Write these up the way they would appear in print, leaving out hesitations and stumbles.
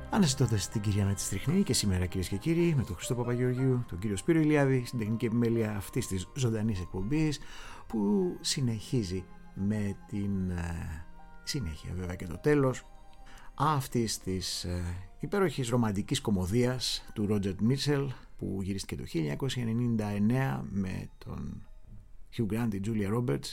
Αναζητώντας την κυρία Μετστριχνή και σήμερα, κυρίες και κύριοι, με τον Χριστό Παπαγεωργίου, τον κύριο Σπύρο Ηλιάδη, στην τεχνική επιμέλεια αυτής της ζωντανής εκπομπής που συνεχίζει με την συνέχεια βέβαια και το τέλος αυτής της υπέροχης ρομαντικής κωμωδίας του Ρότζερ Μίτσελ που γυρίστηκε το 1999 με τον Hugh Grant, την Julia Roberts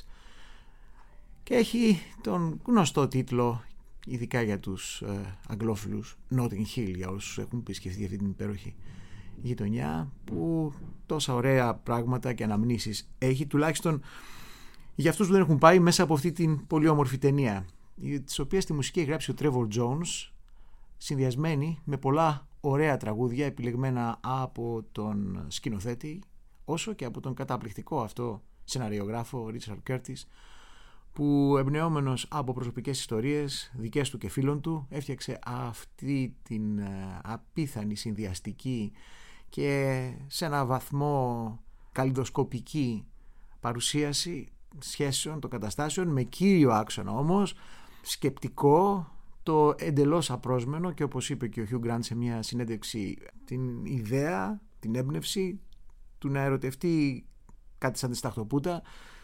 και έχει τον γνωστό τίτλο, ειδικά για τους αγγλόφιλους, Notting Hill, για όσους έχουν επισκεφτεί αυτή την υπέροχη γειτονιά που τόσα ωραία πράγματα και αναμνήσεις έχει, τουλάχιστον για αυτούς που δεν έχουν πάει, μέσα από αυτή την πολύ όμορφη ταινία, της οποίας τη μουσική έχει γράψει ο Trevor Jones, συνδυασμένη με πολλά ωραία τραγούδια επιλεγμένα από τον σκηνοθέτη όσο και από τον καταπληκτικό αυτό σεναριογράφο Richard Curtis, που εμπνεόμενος από προσωπικές ιστορίες δικές του και φίλων του έφτιαξε αυτή την απίθανη συνδυαστική και σε ένα βαθμό καλλιδοσκοπική παρουσίαση σχέσεων των καταστάσεων, με κύριο άξονα όμως σκεπτικό το εντελώς απρόσμενο και, όπως είπε και ο Hugh Grant σε μια συνέντευξη, την ιδέα, την έμπνευση του να ερωτευτεί κάτι σαν τη Σταχτοπούτα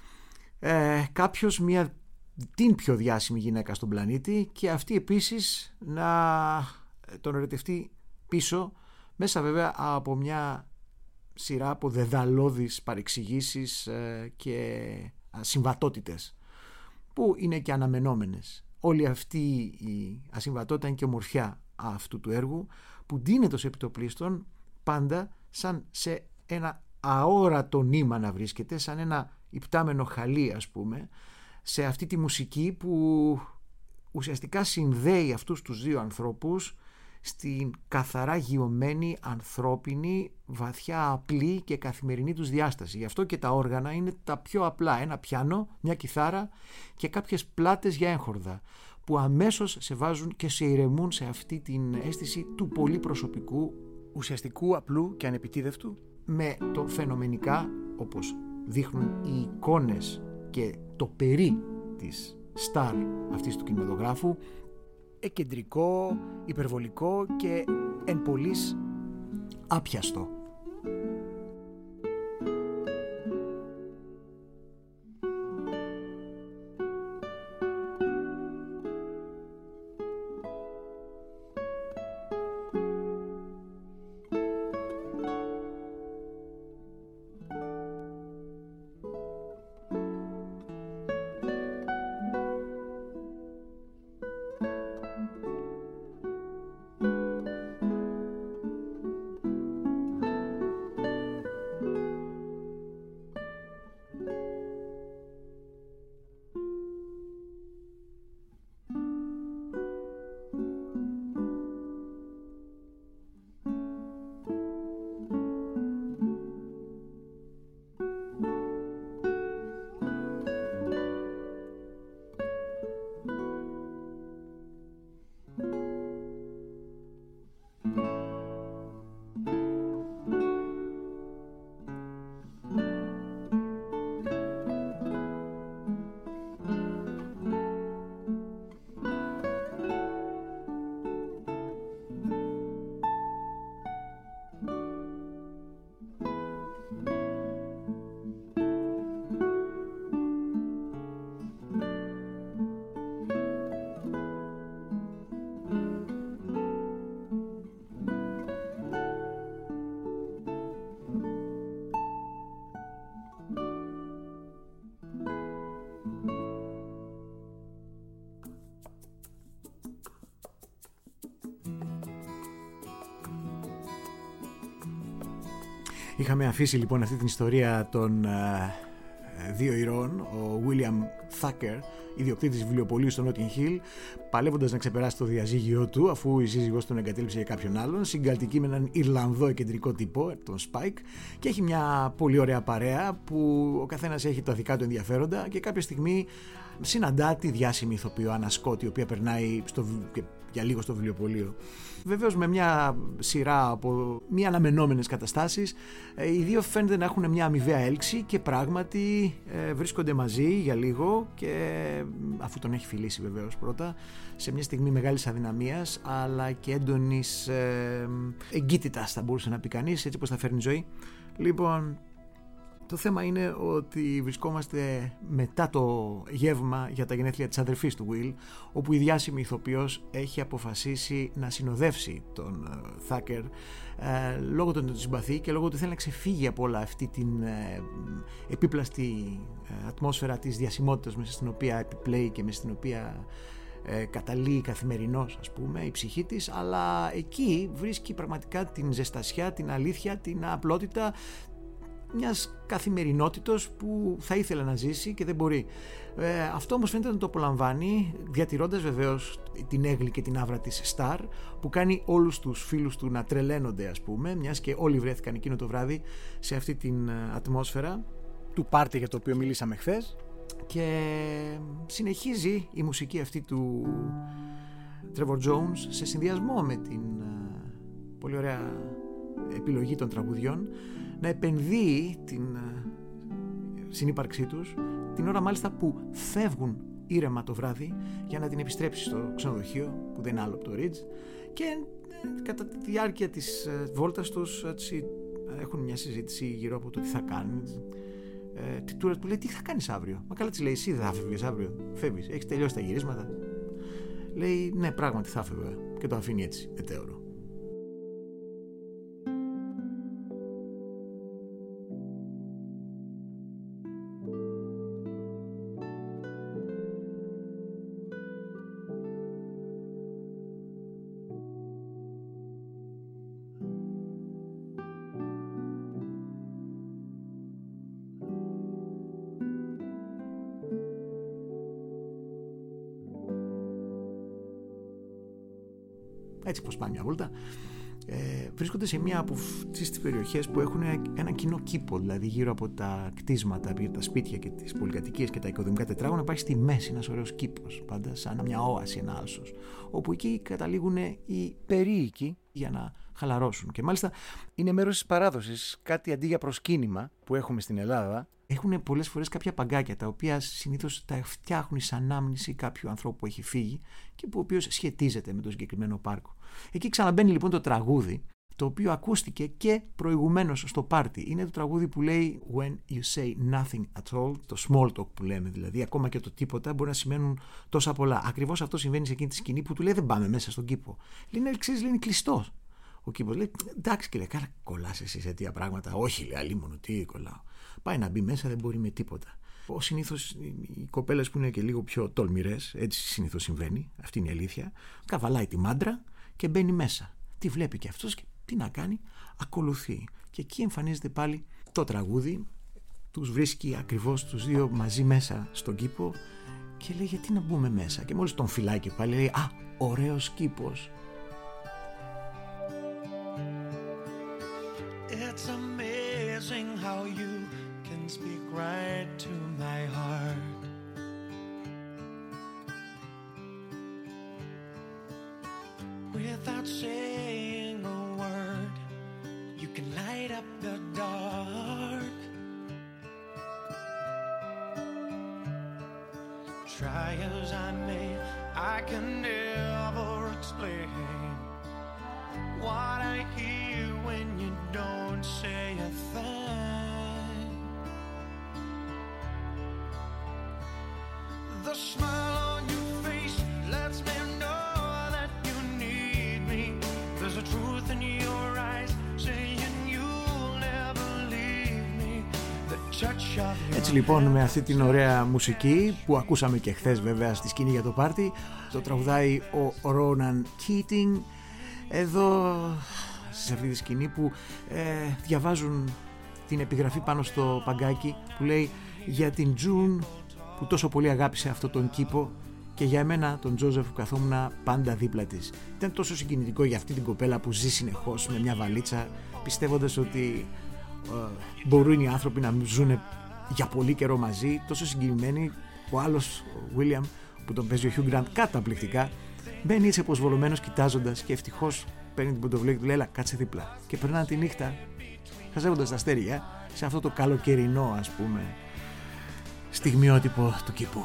κάποιος την πιο διάσημη γυναίκα στον πλανήτη και αυτή επίσης να τον ερωτευτεί πίσω, μέσα βέβαια από μια σειρά από δεδαλώδεις παρεξηγήσεις και ασυμβατότητες που είναι και αναμενόμενες. Όλη αυτή η ασυμβατότητα είναι και ομορφιά αυτού του έργου, που ντύνεται ως επιτοπλίστων πάντα σαν σε ένα αόρατο νήμα να βρίσκεται, σαν ένα υπτάμενο χαλί, ας πούμε, σε αυτή τη μουσική που ουσιαστικά συνδέει αυτούς τους δύο ανθρώπους στην καθαρά γειωμένη, ανθρώπινη, βαθιά απλή και καθημερινή τους διάσταση. Γι' αυτό και τα όργανα είναι τα πιο απλά, ένα πιάνο, μια κιθάρα και κάποιες πλάτες για έγχορδα, που αμέσως σε βάζουν και σε ηρεμούν σε αυτή την αίσθηση του πολύ προσωπικού, ουσιαστικού, απλού και ανεπιτίδευτου, με το φαινομενικά, όπως δείχνουν οι εικόνες και το περί της στάρ αυτής του κινηματογράφου, εκεντρικό, υπερβολικό και εν πολλοίς άπιαστο. Είχαμε αφήσει λοιπόν αυτή την ιστορία των δύο ηρώων, ο William Thacker, ιδιοκτήτης βιβλιοπωλείου στο Notting Hill, παλεύοντας να ξεπεράσει το διαζύγιο του, αφού η σύζυγός του εγκατέλειψε για κάποιον άλλον, συγκαλτική με έναν Ιρλανδό εκεντρικό τύπο, τον Spike, και έχει μια πολύ ωραία παρέα που ο καθένας έχει τα δικά του ενδιαφέροντα και κάποια στιγμή συναντά τη διάσημη ηθοποιό Anna Scott, η οποία περνάει για λίγο στο βιβλιοπωλείο. Βεβαίως με μια σειρά από μη αναμενόμενες καταστάσεις, οι δύο φαίνεται να έχουν μια αμοιβαία έλξη και πράγματι βρίσκονται μαζί για λίγο, και αφού τον έχει φιλήσει βεβαίως πρώτα, σε μια στιγμή μεγάλης αδυναμίας αλλά και έντονης εγκύτητας, θα μπορούσε να πει κανείς, έτσι πως θα φέρνει η ζωή. Λοιπόν, το θέμα είναι ότι βρισκόμαστε μετά το γεύμα για τα γενέθλια της αδερφής του Will, όπου η διάσημη ηθοποιός έχει αποφασίσει να συνοδεύσει τον Θάκερ λόγω του ότι τον συμπαθεί και λόγω του ότι θέλει να ξεφύγει από όλα αυτή την επίπλαστη ατμόσφαιρα της διασημότητας μέσα στην οποία επιπλέει και μέσα στην οποία καταλύει καθημερινώς, ας πούμε, η ψυχή της, αλλά εκεί βρίσκει πραγματικά την ζεστασιά, την αλήθεια, την απλότητα μιας καθημερινότητος που θα ήθελε να ζήσει και δεν μπορεί. Αυτό όμως φαίνεται να το απολαμβάνει, διατηρώντας βεβαίως την έγλη και την άβρα της Σταρ, που κάνει όλους τους φίλους του να τρελαίνονται, ας πούμε, μιας και όλοι βρέθηκαν εκείνο το βράδυ σε αυτή την ατμόσφαιρα του πάρτι για το οποίο μιλήσαμε χθες. Και συνεχίζει η μουσική αυτή του Trevor Jones σε συνδυασμό με την πολύ ωραία επιλογή των τραγουδιών να επενδύει την συνύπαρξή τους την ώρα μάλιστα που φεύγουν ήρεμα το βράδυ για να την επιστρέψει στο ξενοδοχείο που δεν είναι άλλο από το Ridge, και κατά τη διάρκεια της βόλτας τους έτσι, έχουν μια συζήτηση γύρω από το τι θα κάνουν. Του λέει, τι θα κάνεις αύριο? Μα καλά, της λέει, εσύ δεν θα φεύγεις αύριο? Φεύγεις, έχεις τελειώσει τα γυρίσματα? Λέει, ναι, πράγματι θα φεύγω, και το αφήνει έτσι μετέωρο. Έτσι πως πάει μια βόλτα, βρίσκονται σε μια από τις περιοχές που έχουν ένα κοινό κήπο, δηλαδή γύρω από τα κτίσματα, τα σπίτια και τις πολυκατοικίες και τα οικοδομικά τετράγωνα υπάρχει στη μέση ένας ωραίος κήπος, πάντα σαν μια όαση, ένα άλσος, όπου εκεί καταλήγουν οι περίοικοι για να χαλαρώσουν. Και μάλιστα είναι μέρος της παράδοσης, κάτι αντί για προσκύνημα που έχουμε στην Ελλάδα. Έχουν πολλές φορές κάποια παγκάκια τα οποία συνήθως τα φτιάχνουν σαν ανάμνηση κάποιου ανθρώπου που έχει φύγει και που ο οποίος σχετίζεται με το συγκεκριμένο πάρκο. Εκεί ξαναμπαίνει λοιπόν το τραγούδι, το οποίο ακούστηκε και προηγουμένως στο πάρτι. Είναι το τραγούδι που λέει When you say nothing at all, το small talk που λέμε, δηλαδή ακόμα και το τίποτα μπορεί να σημαίνουν τόσα πολλά. Ακριβώς αυτό συμβαίνει σε εκείνη τη σκηνή που του λέει δεν πάμε μέσα στον κήπο. Λέει, ξέρεις, είναι κλειστός ο κήπος. Λέει, εντάξει κύριε, καλά κολλάς εσύ σε τέτοια πράγματα? Όχι, λέει, αλίμονο, τι κολλάω. Πάει να μπει μέσα, δεν μπορεί με τίποτα. Ως συνήθως οι κοπέλες που είναι και λίγο πιο τολμηρές, έτσι συνήθως συμβαίνει, αυτή είναι η αλήθεια, καβαλάει τη μάντρα και μπαίνει μέσα. Τι βλέπει και αυτός και τι να κάνει? Ακολουθεί. Και εκεί εμφανίζεται πάλι το τραγούδι, τους βρίσκει ακριβώς τους δύο μαζί μέσα στον κήπο και λέει γιατί να μπούμε μέσα? Και μόλις τον φυλάει και πάλι λέει α, ωραίος κήπος. It's amazing how you can speak right to my heart. Without saying a word, you can light up the dark. Try as I may, I can never explain what I hear when you don't say a thing. The smile on your face lets me know that you need me. There's a truth in your eyes saying you'll never leave me. The touch of your... Έτσι λοιπόν με αυτή την ωραία μουσική που ακούσαμε και χθες βέβαια στη σκηνή για το πάρτι, το τραγουδάει ο Ronan Keating εδώ σε αυτή τη σκηνή που διαβάζουν την επιγραφή πάνω στο παγκάκι που λέει για την Τζουν που τόσο πολύ αγάπησε αυτό τον κήπο και για εμένα τον Τζόζεφ που καθόμουν πάντα δίπλα της. Ήταν τόσο συγκινητικό για αυτή την κοπέλα που ζει συνεχώς με μια βαλίτσα πιστεύοντας ότι μπορούν οι άνθρωποι να ζουν για πολύ καιρό μαζί, τόσο συγκινημένοι. Ο άλλος ο William που τον παίζει ο Hugh Grant καταπληκτικά Μπαίνει έτσι αποσβολωμένος κοιτάζοντας και ευτυχώς παίρνει την ποντοβλία και του λέει: έλα, κάτσε δίπλα. Και περνάνε τη νύχτα χαζεύοντας τα αστέρια σε αυτό το καλοκαιρινό, ας πούμε, στιγμιότυπο του κήπου.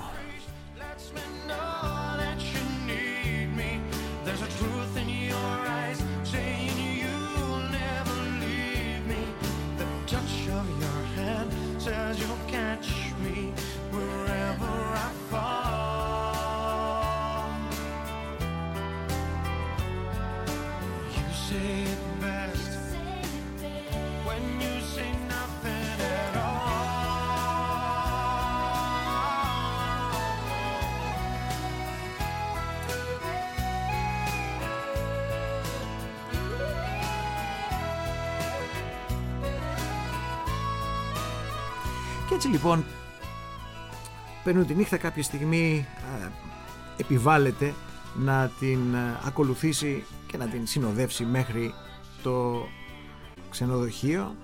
Και έτσι λοιπόν παίρνουν τη νύχτα, κάποια στιγμή επιβάλλεται να την ακολουθήσει και να την συνοδεύσει μέχρι το ξενοδοχείο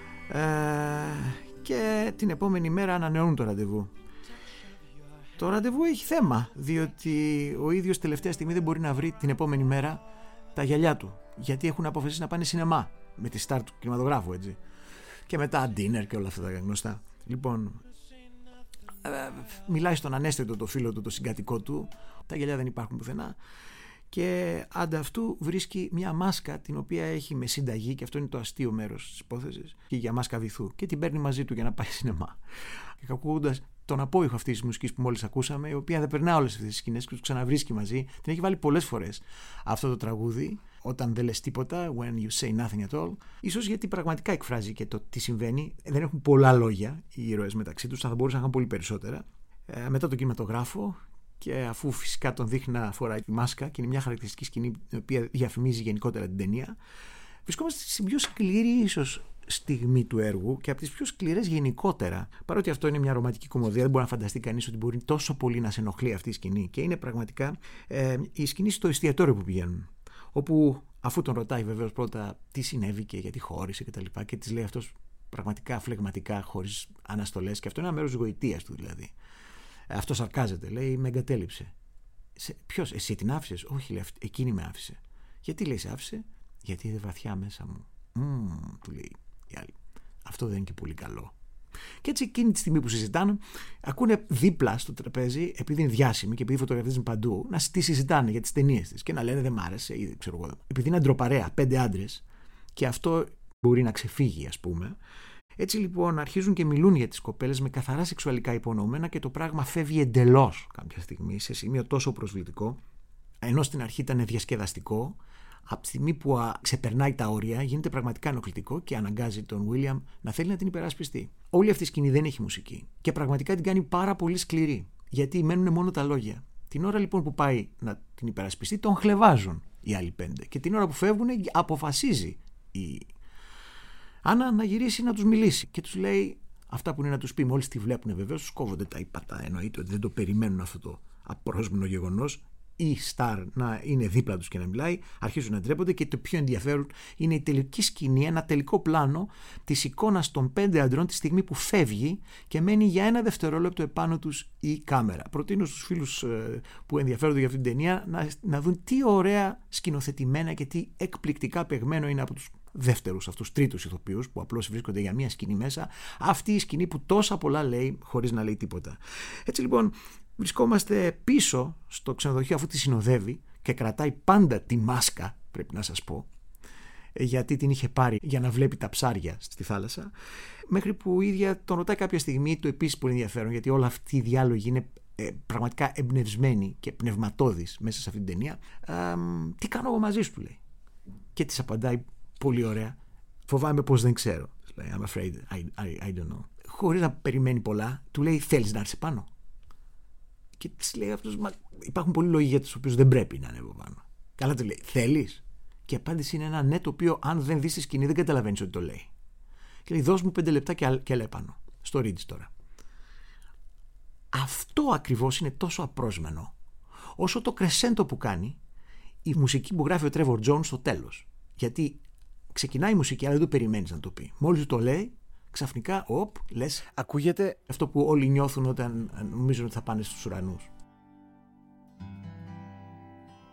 και την επόμενη μέρα ανανεώνουν το ραντεβού. Το ραντεβού έχει θέμα, διότι ο ίδιος τελευταία στιγμή δεν μπορεί να βρει την επόμενη μέρα τα γυαλιά του, γιατί έχουν αποφασίσει να πάνε σινεμά με τη στάρ του κινηματογράφου, έτσι, και μετά dinner και όλα αυτά τα γνωστά. Λοιπόν, μιλάει στον ανέστητο το φίλο του, το συγκατοικό του, τα γυαλιά δεν υπάρχουν πουθενά, και ανταυτού βρίσκει μια μάσκα την οποία έχει με συνταγή, και αυτό είναι το αστείο μέρος της υπόθεσης, και για μάσκα βυθού, και την παίρνει μαζί του για να πάει σινεμά. Και ακούγοντας τον απόϊχο αυτής της μουσικής που μόλις ακούσαμε, η οποία δεν περνά όλες αυτές τις σκηνές και τους ξαναβρίσκει μαζί, την έχει βάλει πολλές φορές αυτό το τραγούδι, όταν δεν λες τίποτα, when you say nothing at all, ίσως γιατί πραγματικά εκφράζει και το τι συμβαίνει. Δεν έχουν πολλά λόγια οι ήρωες μεταξύ τους, θα μπορούσαν να είχαν πολύ περισσότερα. Μετά τον κινηματογράφο, και αφού φυσικά τον δείχνει να φοράει τη μάσκα, και είναι μια χαρακτηριστική σκηνή η οποία διαφημίζει γενικότερα την ταινία, βρισκόμαστε στην πιο σκληρή ίσως στιγμή του έργου και από τις πιο σκληρές γενικότερα. Παρότι αυτό είναι μια ρομαντική κομμωδία, δεν μπορεί να φανταστεί κανείς ότι μπορεί τόσο πολύ να σε ενοχλεί αυτή η σκηνή. Και είναι πραγματικά η σκηνή στο εστιατόριο που πηγαίνουν, όπου αφού τον ρωτάει βεβαίως πρώτα τι συνέβη και γιατί χώρισε και τα λοιπά, και της λέει αυτός πραγματικά φλεγματικά, χωρίς αναστολές, και αυτό είναι ένα μέρος της γοητείας του δηλαδή. Αυτό σαρκάζεται, λέει, με εγκατέλειψε. Ποιος, εσύ την άφησες? Όχι, λέει, εκείνη με άφησε. Γιατί, λέει, σε άφησε? Γιατί είδε βαθιά μέσα μου. Του λέει η άλλη. Αυτό δεν είναι και πολύ καλό. Και έτσι εκείνη τη στιγμή που συζητάνε, ακούνε δίπλα στο τραπέζι, επειδή είναι διάσημη και επειδή φωτογραφίζουν παντού, να τη συζητάνε για τις ταινίες της και να λένε δεν μ' άρεσε, ή ξέρω εγώ. Επειδή είναι ντροπαρέα, 5 άντρες, και αυτό μπορεί να ξεφύγει, ας πούμε. Έτσι λοιπόν αρχίζουν και μιλούν για τις κοπέλες με καθαρά σεξουαλικά υπονοούμενα, και το πράγμα φεύγει εντελώς κάποια στιγμή σε σημείο τόσο προσβλητικό, ενώ στην αρχή ήταν διασκεδαστικό. Από τη στιγμή που ξεπερνάει τα όρια, γίνεται πραγματικά ενοχλητικό και αναγκάζει τον William να θέλει να την υπερασπιστεί. Όλη αυτή η σκηνή δεν έχει μουσική και πραγματικά την κάνει πάρα πολύ σκληρή, γιατί μένουν μόνο τα λόγια. Την ώρα λοιπόν που πάει να την υπερασπιστεί, τον χλεβάζουν οι άλλοι 5, και την ώρα που φεύγουν, αποφασίζει η Άννα να γυρίσει να τους μιλήσει και τους λέει αυτά που είναι να τους πει. Μόλις τη βλέπουν, βεβαίως τους κόβονται τα ύπατα, εννοείται ότι δεν το περιμένουν αυτό το απρόσμενο γεγονός. Η Σταρ να είναι δίπλα τους και να μιλάει, αρχίζουν να ντρέπονται, και το πιο ενδιαφέρον είναι η τελική σκηνή, ένα τελικό πλάνο της εικόνας των 5 αντρών τη στιγμή που φεύγει και μένει για ένα δευτερόλεπτο επάνω τους η κάμερα. Προτείνω στους φίλους που ενδιαφέρονται για αυτήν την ταινία να δουν τι ωραία σκηνοθετημένα και τι εκπληκτικά παιγμένο είναι από τους δεύτερους, αυτούς τρίτους ηθοποιούς που απλώς βρίσκονται για μία σκηνή μέσα, αυτή η σκηνή που τόσα πολλά λέει χωρίς να λέει τίποτα. Έτσι λοιπόν βρισκόμαστε πίσω στο ξενοδοχείο, αφού τη συνοδεύει και κρατάει πάντα τη μάσκα, πρέπει να σας πω, γιατί την είχε πάρει για να βλέπει τα ψάρια στη θάλασσα, μέχρι που η ίδια τον ρωτάει κάποια στιγμή, το επίσης πολύ ενδιαφέρον, γιατί όλα αυτή η διάλογη είναι πραγματικά εμπνευσμένη και πνευματώδης μέσα σε αυτή την ταινία. Τι κάνω εγώ μαζί σου, του λέει. Και της απαντάει πολύ ωραία, φοβάμαι πως δεν ξέρω. Λέει, I'm afraid I don't know. Χωρίς να περιμένει πολλά, του λέει, θέλεις να έρθεις πάνω? Και της λέει αυτός, μα υπάρχουν πολλοί λόγοι για τους οποίους δεν πρέπει να ανέβω πάνω. Καλά, του λέει, θέλεις? Και η απάντηση είναι ένα ναι, το οποίο αν δεν δεις τη σκηνή δεν καταλαβαίνεις ότι το λέει. Και λέει, δώσ' μου 5 λεπτά και έλα επάνω. Στο Ridge τώρα. Αυτό ακριβώς είναι τόσο απρόσμενο, όσο το κρεσέντο που κάνει η μουσική που γράφει ο Trevor Jones στο τέλος. Γιατί ξεκινάει η μουσική, αλλά δεν το περιμένεις να το πει. Μόλις το λέει, ξαφνικά, λες, ακούγεται αυτό που όλοι νιώθουν όταν νομίζουν ότι θα πάνε στους ουρανούς.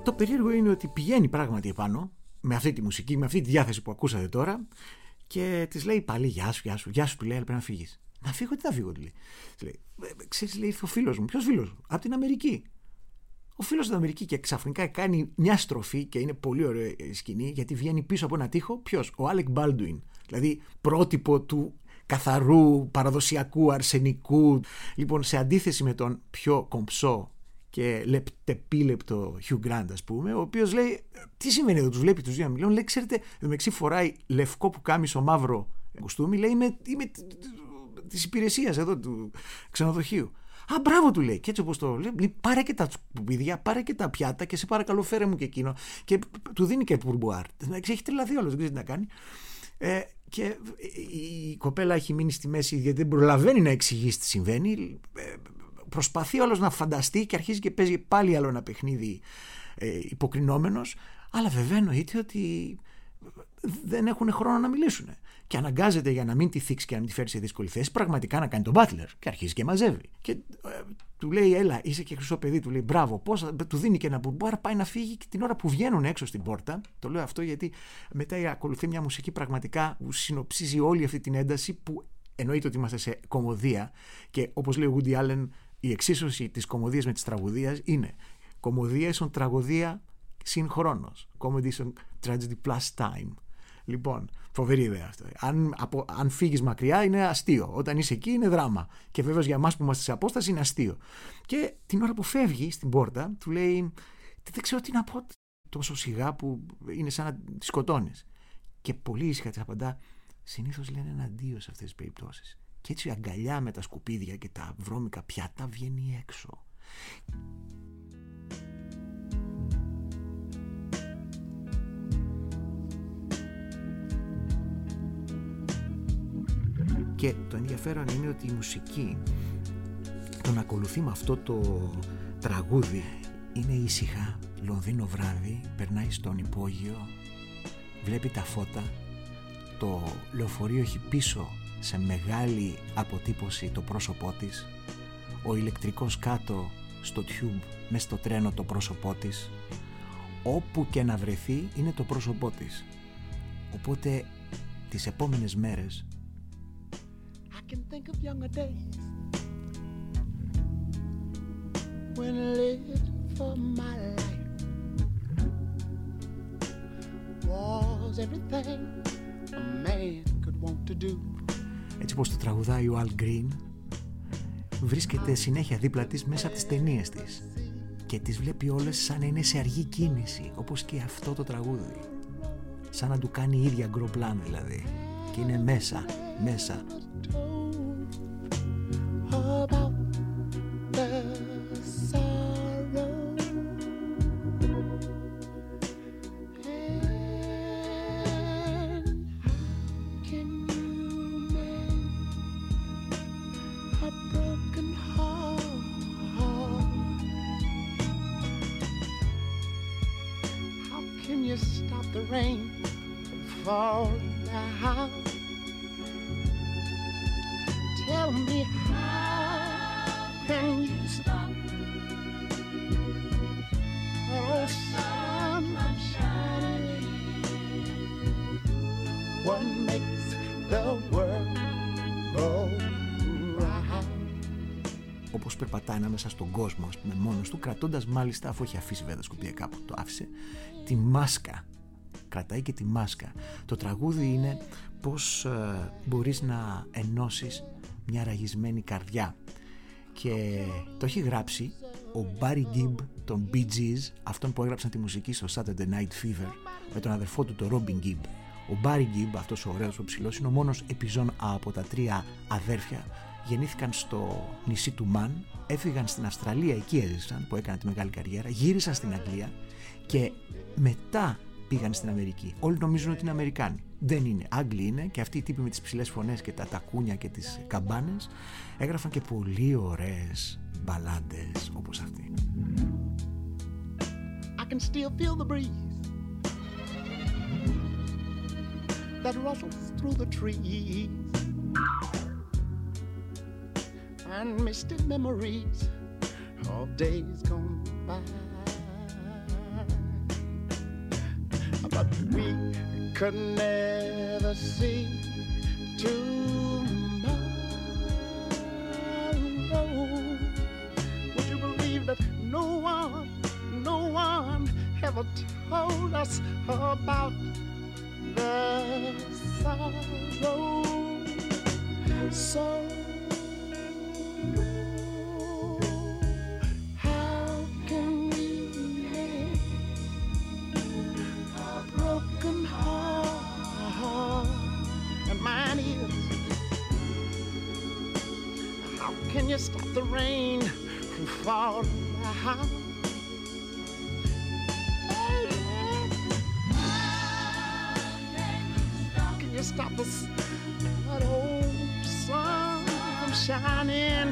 Το περίεργο είναι ότι πηγαίνει πράγματι επάνω με αυτή τη μουσική, με αυτή τη διάθεση που ακούσατε τώρα και της λέει πάλι γεια σου, του λέει, αλλά πρέπει να φύγεις. Να φύγω, τι να φύγω, του λέει. Ξέρεις, λέει, ήρθε ο φίλος μου. Ποιος φίλος μου? Από την Αμερική. Ο φίλος στην Αμερική και ξαφνικά κάνει μια στροφή και είναι πολύ ωραία σκηνή γιατί βγαίνει πίσω από ένα τοίχο. Ποιος? Ο Άλεκ Μπάλντουιν. Δηλαδή πρότυπο του καθαρού, παραδοσιακού, αρσενικού. Λοιπόν, σε αντίθεση με τον πιο κομψό και λεπτεπίλεπτο Hugh Grant, ας πούμε, ο οποίος λέει, τι σημαίνει εδώ, τους βλέπει τους δύο να μιλούν, λέει, ξέρετε, μεταξύ φοράει λευκό πουκάμισο μαύρο κουστούμι, λέει, είμαι της υπηρεσίας εδώ του ξενοδοχείου. Α, μπράβο, του λέει. Και έτσι όπως το λέει, πάρε και τα σκουπίδια, πάρε και τα πιάτα και σε παρακαλώ φέρε μου και εκείνο. Και του δίνει και πουρμπουάρ. Έχει τρελαθεί όλος, δεν ξέρει τι να κάνει. Και η κοπέλα έχει μείνει στη μέση γιατί δεν προλαβαίνει να εξηγήσει τι συμβαίνει. Προσπαθεί όλος να φανταστεί και αρχίζει και παίζει πάλι άλλο ένα παιχνίδι υποκρινόμενος. Αλλά βέβαια εννοείται ότι δεν έχουν χρόνο να μιλήσουν. Και αναγκάζεται για να μην τη θίξει και να μην τη φέρει σε δύσκολη θέση, πραγματικά να κάνει τον butler. Και αρχίζει και μαζεύει. Και του λέει, έλα, είσαι και χρυσό παιδί, του λέει, μπράβο, πώς, του δίνει και ένα μπουρμπουάρ, πάει να φύγει. Και την ώρα που βγαίνουν έξω στην πόρτα, το λέω αυτό γιατί μετά ακολουθεί μια μουσική πραγματικά που συνοψίζει όλη αυτή την ένταση που εννοείται ότι είμαστε σε κωμωδία. Και όπως λέει ο Woody Allen, η εξίσωση της κωμωδίας με της τραγωδίας είναι κωμωδία ίσον τραγωδία συν χρόνος. Comedy ίσον tragedy plus time. Λοιπόν, φοβερή ιδέα αυτό. Αν φύγεις μακριά είναι αστείο. Όταν είσαι εκεί είναι δράμα. Και βέβαια για εμάς που είμαστε σε απόσταση είναι αστείο. Και την ώρα που φεύγει στην πόρτα, του λέει, δεν ξέρω τι να πω τόσο σιγά που είναι σαν να τη σκοτώνεις. Και πολύ ήσυχα της απαντά, συνήθως λένε ένα αντίο σε αυτές τις περιπτώσεις. Και έτσι η αγκαλιά με τα σκουπίδια και τα βρώμικα πιάτα βγαίνει έξω. Και το ενδιαφέρον είναι ότι η μουσική τον ακολουθεί με αυτό το τραγούδι. Είναι ήσυχα, Λονδίνο βράδυ, περνάει στον υπόγειο, βλέπει τα φώτα, το λεωφορείο έχει πίσω σε μεγάλη αποτύπωση το πρόσωπό της, ο ηλεκτρικός κάτω στο tube, μες στο τρένο το πρόσωπό της, όπου και να βρεθεί είναι το πρόσωπό της. Οπότε τις επόμενες μέρες I can think of younger days when living for my life was everything a man could want to do. Έτσι πως το τραγουδάει ο Al Green, βρίσκεται συνέχεια δίπλα της μέσα από τις ταινίες της και τις βλέπει όλες σαν να είναι σε αργή κίνηση, όπως και αυτό το τραγούδι, σαν να του κάνει η ίδια γκροπλάν δηλαδή, και είναι μέσα About the sorrow and can you mend a broken heart? How can you stop the rain from falling down? Tell me how can you stop oh sun from shining? What makes the world go round? Όπως περπατάει ανάμεσα στον κόσμο, ας πούμε, μόνος του, κρατώντας μάλιστα, αφού έχει αφήσει βέβαια σκουπίδια κάπου, το άφησε, τη μάσκα. Κρατάει και τη μάσκα. Το τραγούδι είναι πώς μπορείς να ενώσεις μια ραγισμένη καρδιά. Και το έχει γράψει ο Barry Gibb των Bee Gees, αυτόν που έγραψαν τη μουσική στο Saturday Night Fever, με τον αδερφό του, τον Robin Gibb. Ο Barry Gibb, αυτός ο ωραίος ο ψηλός, είναι ο μόνος επιζών από τα τρία αδέρφια. Γεννήθηκαν στο νησί του Μαν, έφυγαν στην Αυστραλία, εκεί έζησαν, που έκανε τη μεγάλη καριέρα, γύρισαν στην Αγγλία και μετά πήγαν στην Αμερική. Όλοι νομίζουν ότι είναι Αμερικάνοι. Δεν είναι. Άγγλοι είναι, και αυτοί οι τύποι με τις ψηλές φωνές και τα τακούνια και τις καμπάνες έγραφαν και πολύ ωραίες μπαλάντες όπως αυτή. I can still feel the breeze that rustles through the trees and misty memories of days gone by. but we could never see tomorrow. Would you believe that no one ever told us about the sorrow? So how can we make a broken heart? And mine is. How can you stop the rain from falling down? Can you stop that old sun from shining?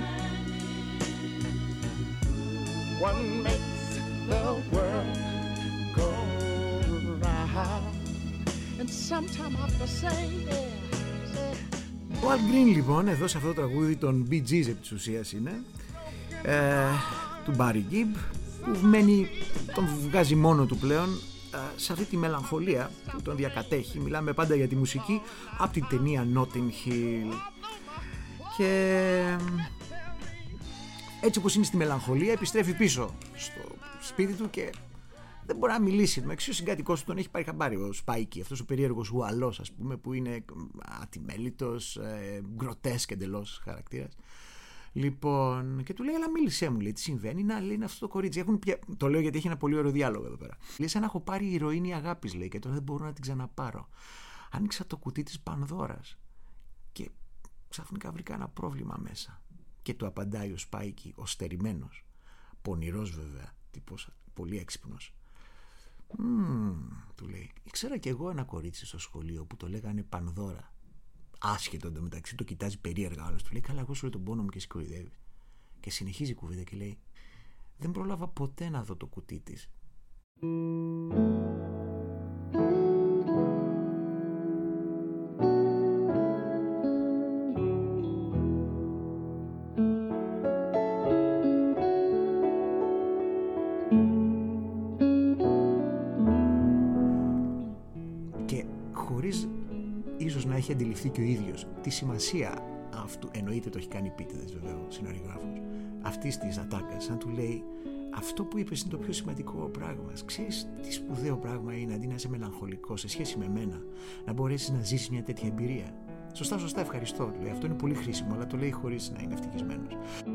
What makes the world go round? And sometime I have to say, Ο Al Green λοιπόν εδώ σε αυτό το τραγούδι των Bee Gees επί της ουσίας είναι του Barry Gibb, που τον βγάζει μόνο του πλέον σε αυτή τη μελαγχολία που τον διακατέχει. Μιλάμε πάντα για τη μουσική από την ταινία Notting Hill, και έτσι όπως είναι στη μελαγχολία επιστρέφει πίσω στο σπίτι του και δεν μπορεί να μιλήσει. Με εξής ο συγκάτοικός του τον έχει πάρει χαμπάρι, ο Σπάικι, αυτός ο περίεργος Ουαλός, ας πούμε, που είναι ατιμέλητος, γκροτέσκ εντελώς χαρακτήρας. Λοιπόν, και του λέει, αλλά μίλησέ μου, λέει, τι συμβαίνει? Να, λέει, είναι αυτό το κορίτσι. Το λέω γιατί έχει ένα πολύ ωραίο διάλογο εδώ πέρα. Λέει, σαν να έχω πάρει ηρωίνη αγάπης, λέει, και τώρα δεν μπορώ να την ξαναπάρω. Άνοιξα το κουτί της Πανδώρας και ξαφνικά βρήκα ένα πρόβλημα μέσα. Και του απαντάει ο Σπάικι, ο στερημένος, πονηρός βέβαια, τύπος πολύ έξυπνος. Του λέει, ήξερα κι εγώ ένα κορίτσι στο σχολείο που το λέγανε Πανδώρα. Άσχετο εντωμεταξύ, το κοιτάζει περίεργα όλος. Του λέει, καλά, εγώ σου λέω τον πόνο μου και σηκωιδεύει. Και συνεχίζει η κουβέντα και λέει, δεν πρόλαβα ποτέ να δω το κουτί της. Έχει αντιληφθεί και ο ίδιος τη σημασία αυτού, εννοείται το έχει κάνει επίτηδες βέβαια ο σεναριογράφος, αυτής της ατάκας, σαν του λέει, αυτό που είπες είναι το πιο σημαντικό πράγμα. Ξέρεις τι σπουδαίο πράγμα είναι, αντί να είσαι μελαγχολικός σε σχέση με μένα, να μπορέσεις να ζήσεις μια τέτοια εμπειρία. Σωστά, ευχαριστώ, του λέει, αυτό είναι πολύ χρήσιμο, αλλά το λέει χωρίς να είναι ευτυχισμένος.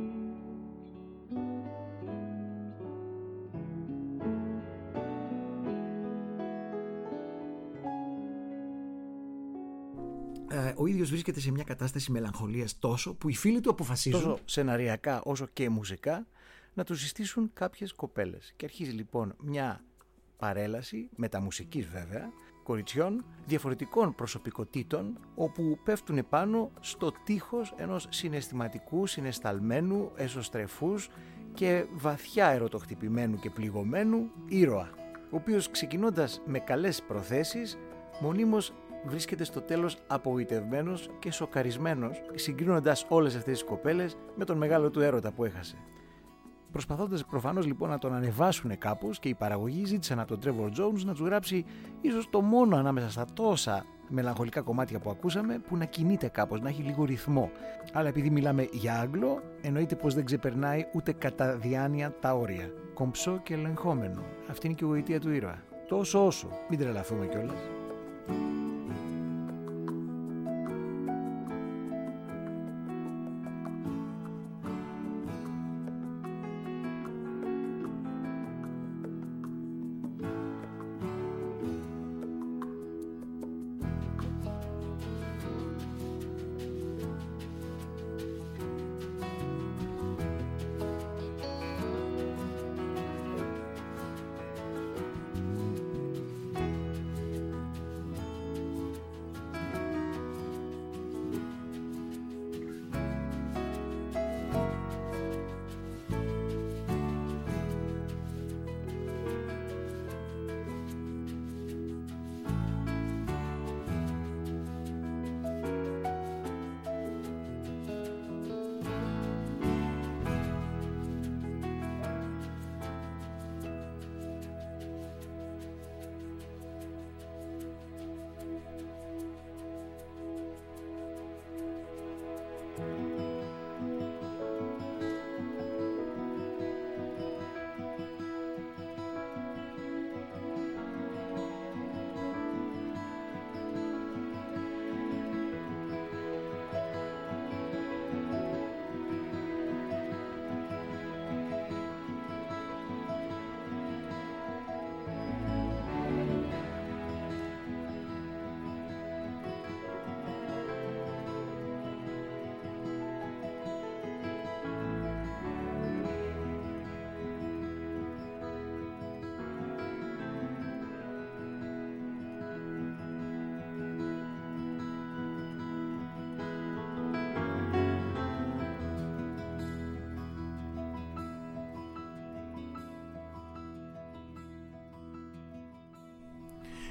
Ο ίδιος βρίσκεται σε μια κατάσταση μελαγχολίας τόσο που οι φίλοι του αποφασίζουν, τόσο σεναριακά όσο και μουσικά, να του συστήσουν κάποιες κοπέλες. Και αρχίζει λοιπόν μια παρέλαση, μεταμουσικής βέβαια, κοριτσιών διαφορετικών προσωπικότητων, όπου πέφτουν επάνω στο τείχος ενός συναισθηματικού, συναισθαλμένου, εσωστρεφούς και βαθιά ερωτοχτυπημένου και πληγωμένου ήρωα, ο οποίος ξεκινώντας με καλές προθέσεις μονίμως βρίσκεται στο τέλος απογοητευμένος και σοκαρισμένος, συγκρίνοντας όλες αυτές τις κοπέλες με τον μεγάλο του έρωτα που έχασε. Προσπαθώντας προφανώς λοιπόν να τον ανεβάσουν κάπως, και οι παραγωγοί ζήτησαν από τον Trevor Jones να τους γράψει ίσως το μόνο ανάμεσα στα τόσα μελαγχολικά κομμάτια που ακούσαμε που να κινείται κάπως, να έχει λίγο ρυθμό. Αλλά επειδή μιλάμε για Άγγλο, εννοείται πως δεν ξεπερνάει ούτε κατά διάνοια τα όρια. Κομψό και ελεγχόμενο. Αυτή είναι και η γοητεία του ήρωα. Τόσο όσο, μην τρελαθούμε κιόλας.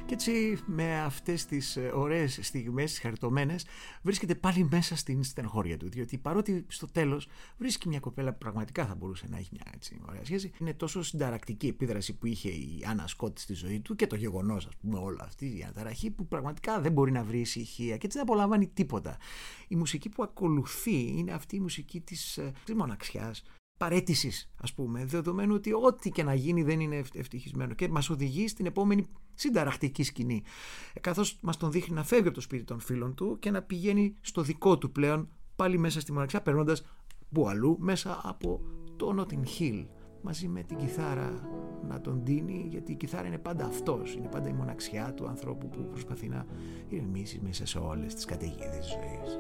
Και έτσι με αυτές τις ωραίες στιγμές, τις χαριτωμένες, βρίσκεται πάλι μέσα στην στενοχώρια του. Διότι παρότι στο τέλος βρίσκει μια κοπέλα που πραγματικά θα μπορούσε να έχει μια έτσι ωραία σχέση, είναι τόσο συνταρακτική επίδραση που είχε η Άννα Σκότ στη ζωή του και το γεγονός, ας πούμε, όλα αυτή η αναταραχή, που πραγματικά δεν μπορεί να βρει ησυχία και έτσι δεν απολαμβάνει τίποτα. Η μουσική που ακολουθεί είναι αυτή η μουσική της μοναξιάς, παρέτησης, ας πούμε, δεδομένου ότι ό,τι και να γίνει δεν είναι ευτυχισμένο και μας οδηγεί στην επόμενη συνταρακτική σκηνή, καθώς μας τον δείχνει να φεύγει από το σπίτι των φίλων του και να πηγαίνει στο δικό του πλέον, πάλι μέσα στη μοναξιά, περνώντας που αλλού μέσα από το Notting Hill, μαζί με την κιθάρα να τον ντύνει, γιατί η κιθάρα είναι πάντα αυτός, είναι πάντα η μοναξιά του ανθρώπου που προσπαθεί να ηρεμήσει μέσα σε όλες τις καταιγίδες της ζωής.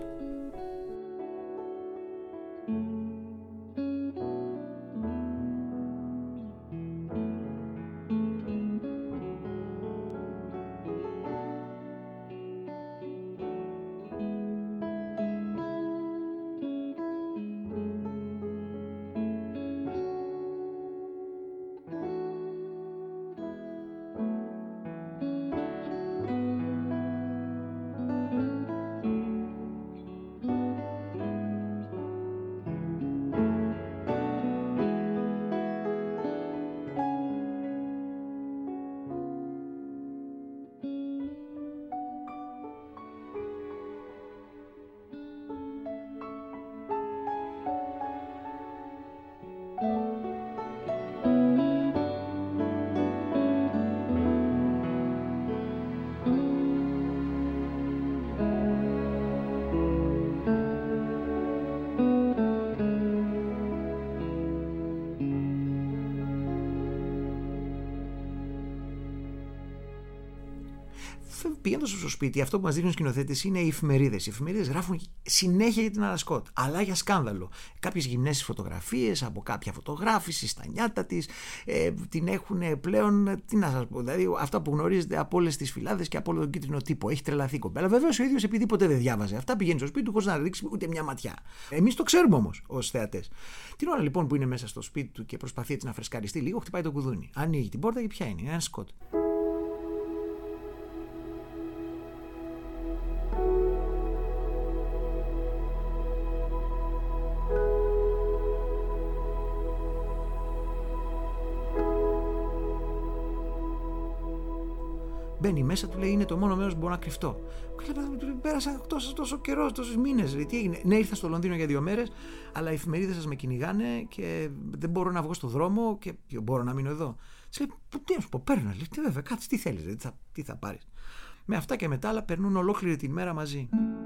Πηγαίνοντας στο σπίτι, αυτό που μας δείχνουν οι σκηνοθέτες είναι οι εφημερίδες. Οι εφημερίδες γράφουν συνέχεια για την Άννα Σκότ, αλλά για σκάνδαλο. Κάποιες γυμνές φωτογραφίες από κάποια φωτογράφηση στα νιάτα της, την έχουν πλέον, τι να σας πω, δηλαδή αυτά που γνωρίζετε από όλες τις φυλάδες και από όλο τον κίτρινο τύπο. Έχει τρελαθεί η κοπέλα. Βεβαίως ο ίδιος, επειδή ποτέ δεν διάβαζε αυτά, πηγαίνει στο σπίτι του χωρίς να ρίξει ούτε μια ματιά. Εμείς το ξέρουμε όμως ως θεατές. Την ώρα λοιπόν που είναι μέσα στο σπίτι του και προσπαθεί έτσι να φρεσκαριστεί λίγο, χτυπάει το κουδούνι. Ανοίγει την πόρτα και ποια είναι? Η Άννα Σκότ. Μπαίνει μέσα, του λέει: είναι το μόνο μέρος που μπορώ να κρυφτώ. Πέρασα τόσο καιρό, τόσους μήνες. Τι έγινε? Ναι, ήρθα στο Λονδίνο για 2 μέρες, αλλά οι εφημερίδες σας με κυνηγάνε και δεν μπορώ να βγω στο δρόμο και μπορώ να μείνω εδώ. Της λέει: τι να σου πω, παίρνα. Λέει: βέβαια, κάτσε, τι θέλεις, τι θα πάρεις? Με αυτά και μετά άλλα περνούν ολόκληρη την μέρα μαζί.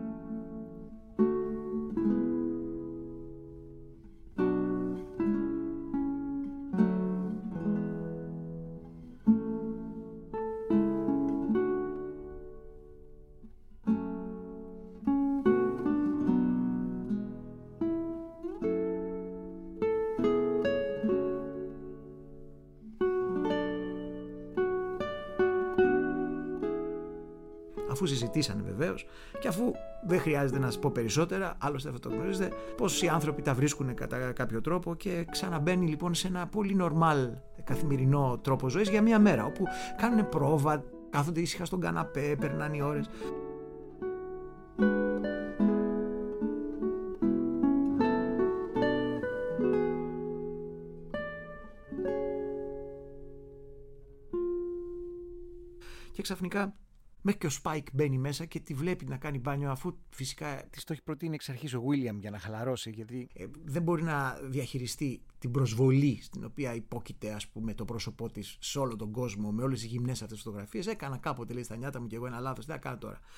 Αφού συζητήσανε βεβαίως και αφού δεν χρειάζεται να σας πω περισσότερα, άλλωστε αυτό το γνωρίζετε, πως οι άνθρωποι τα βρίσκουν κατά κάποιο τρόπο και ξαναμπαίνει λοιπόν σε ένα πολύ normal καθημερινό τρόπο ζωής για μία μέρα, όπου κάνουν πρόβα, κάθονται ήσυχα στον καναπέ, περνάνε οι ώρες. Και ξαφνικά μέχρι και ο Σπάικ μπαίνει μέσα και τη βλέπει να κάνει μπάνιο, αφού φυσικά της το έχει προτείνει εξ αρχής ο Βίλιαμ για να χαλαρώσει, γιατί δεν μπορεί να διαχειριστεί την προσβολή στην οποία υπόκειται, ας πούμε, το πρόσωπό της σε όλο τον κόσμο με όλες τις γυμνές αυτές τις φωτογραφίες. Έκανα κάποτε, λέει, στα νιάτα μου και εγώ ένα λάθος, δεν θα κάνω τώρα.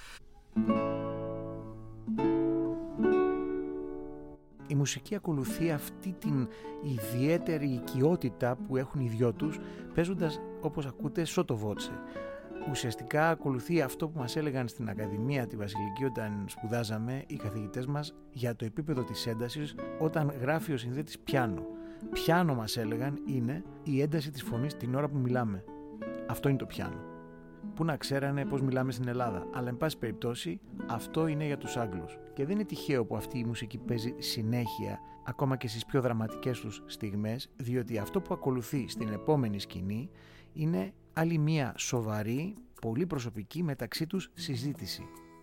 Η μουσική ακολουθεί αυτή την ιδιαίτερη οικειότητα που έχουν οι δυο τους, παίζοντας, όπως ακούτε, σότο-βότσε. Ουσιαστικά ακολουθεί αυτό που μας έλεγαν στην Ακαδημία τη Βασιλική όταν σπουδάζαμε οι καθηγητές μας για το επίπεδο της έντασης όταν γράφει ο συνθέτης πιάνο. Πιάνο, μας έλεγαν, είναι η ένταση της φωνής την ώρα που μιλάμε. Αυτό είναι το πιάνο. Πού να ξέρανε πώς μιλάμε στην Ελλάδα, αλλά εν πάση περιπτώσει αυτό είναι για τους Άγγλους. Και δεν είναι τυχαίο που αυτή η μουσική παίζει συνέχεια, ακόμα και στις πιο δραματικές τους στιγμές, διότι αυτό που ακολουθεί στην επόμενη σκηνή είναι άλλη μία σοβαρή πολύ προσωπική μεταξύ τους συζήτηση.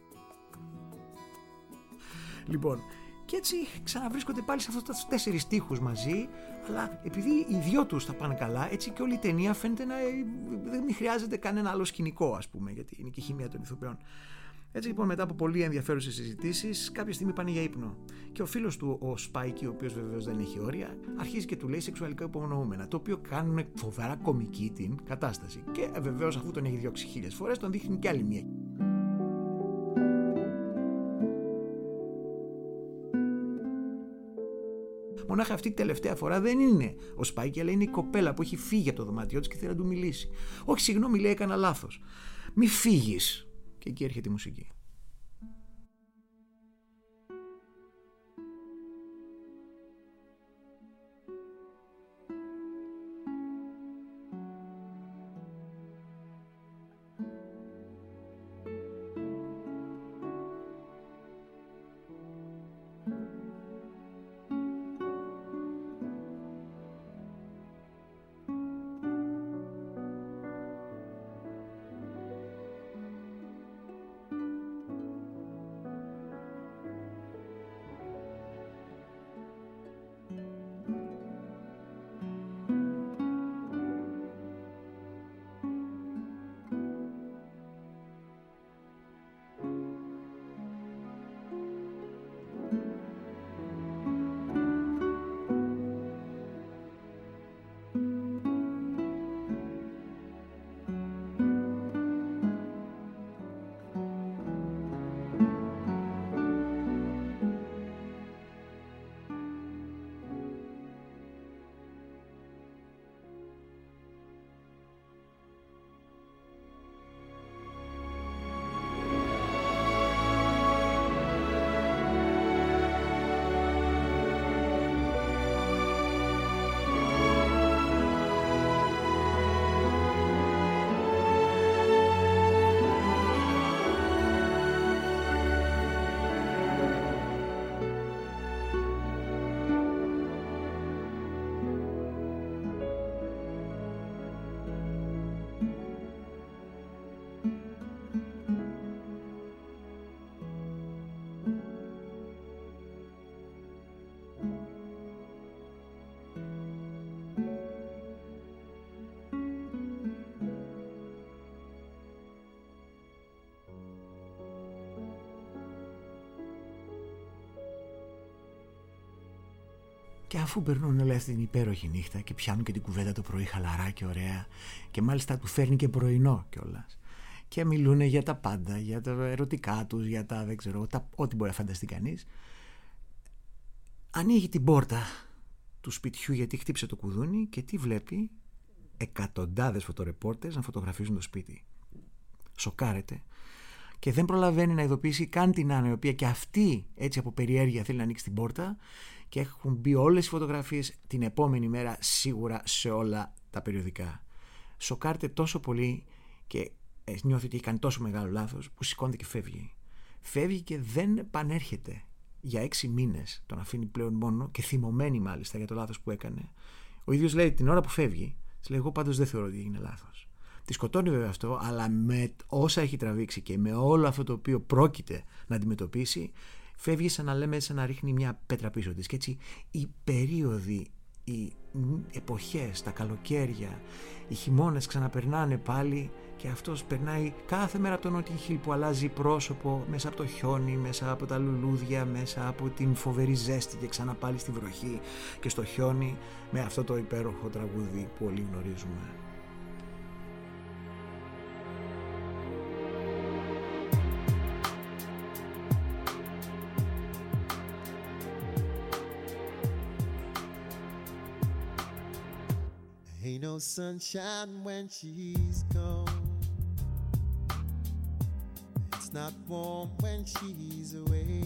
Λοιπόν, και έτσι ξαναβρίσκονται πάλι σε αυτούς τους 4 στίχους μαζί, αλλά επειδή οι δυο τους θα πάνε καλά, έτσι και όλη η ταινία φαίνεται να δεν χρειάζεται κανένα άλλο σκηνικό, ας πούμε, γιατί είναι και η χημεία των ηθοποιών. Έτσι λοιπόν, μετά από πολύ ενδιαφέρουσες συζητήσεις, κάποια στιγμή πάνε για ύπνο. Και ο φίλος του, ο Σπάικι, ο οποίος βεβαίως δεν έχει όρια, αρχίζει και του λέει σεξουαλικά υπονοούμενα, το οποίο κάνουν φοβερά κομική την κατάσταση. Και βεβαίως, αφού τον έχει διώξει 1000 φορές, τον δείχνει κι άλλη μία. Μονάχα αυτή τη τελευταία φορά δεν είναι ο Σπάικι, αλλά είναι η κοπέλα που έχει φύγει από το δωμάτιό της και θέλει να του μιλήσει. Όχι, συγγνώμη, λέει, έκανα λάθος. Μη φύγεις. Και εκεί έρχεται η μουσική. Και αφού περνούν όλη αυτή την υπέροχη νύχτα και πιάνουν και την κουβέντα το πρωί χαλαρά και ωραία, και μάλιστα του φέρνει και πρωινό κιόλας, και μιλούν για τα πάντα, για τα ερωτικά τους, για τα δεν ξέρω, ό,τι μπορεί να φανταστεί κανείς, ανοίγει την πόρτα του σπιτιού γιατί χτύψε το κουδούνι και τι βλέπει? Εκατοντάδες φωτορεπόρτες να φωτογραφίζουν το σπίτι. Σοκάρεται και δεν προλαβαίνει να ειδοποιήσει καν την Άννα, η οποία και αυτή έτσι από περιέργεια θέλει να ανοίξει την πόρτα, και έχουν μπει όλες οι φωτογραφίες την επόμενη μέρα σίγουρα σε όλα τα περιοδικά. Σοκάρεται τόσο πολύ και νιώθει ότι έχει κάνει τόσο μεγάλο λάθος που σηκώνεται και φεύγει. Φεύγει και δεν επανέρχεται για 6 μήνες. Τον αφήνει πλέον μόνο και θυμωμένη μάλιστα για το λάθος που έκανε. Ο ίδιος λέει την ώρα που φεύγει, λέει, εγώ πάντως δεν θεωρώ ότι έγινε λάθος. Τη σκοτώνει βέβαια αυτό, αλλά με όσα έχει τραβήξει και με όλο αυτό το οποίο πρόκειται να αντιμετωπίσει, φεύγει σαν να λέμε, σαν να ρίχνει μια πέτρα πίσω της. Και έτσι οι περίοδοι, οι εποχές, τα καλοκαίρια, οι χειμώνες ξαναπερνάνε πάλι και αυτός περνάει κάθε μέρα από τον Notting Hill που αλλάζει πρόσωπο μέσα από το χιόνι, μέσα από τα λουλούδια, μέσα από την φοβερή ζέστη και ξανά πάλι στη βροχή και στο χιόνι, με αυτό το υπέροχο τραγούδι που όλοι γνωρίζουμε. Ain't no sunshine when she's gone. It's not warm when she's away.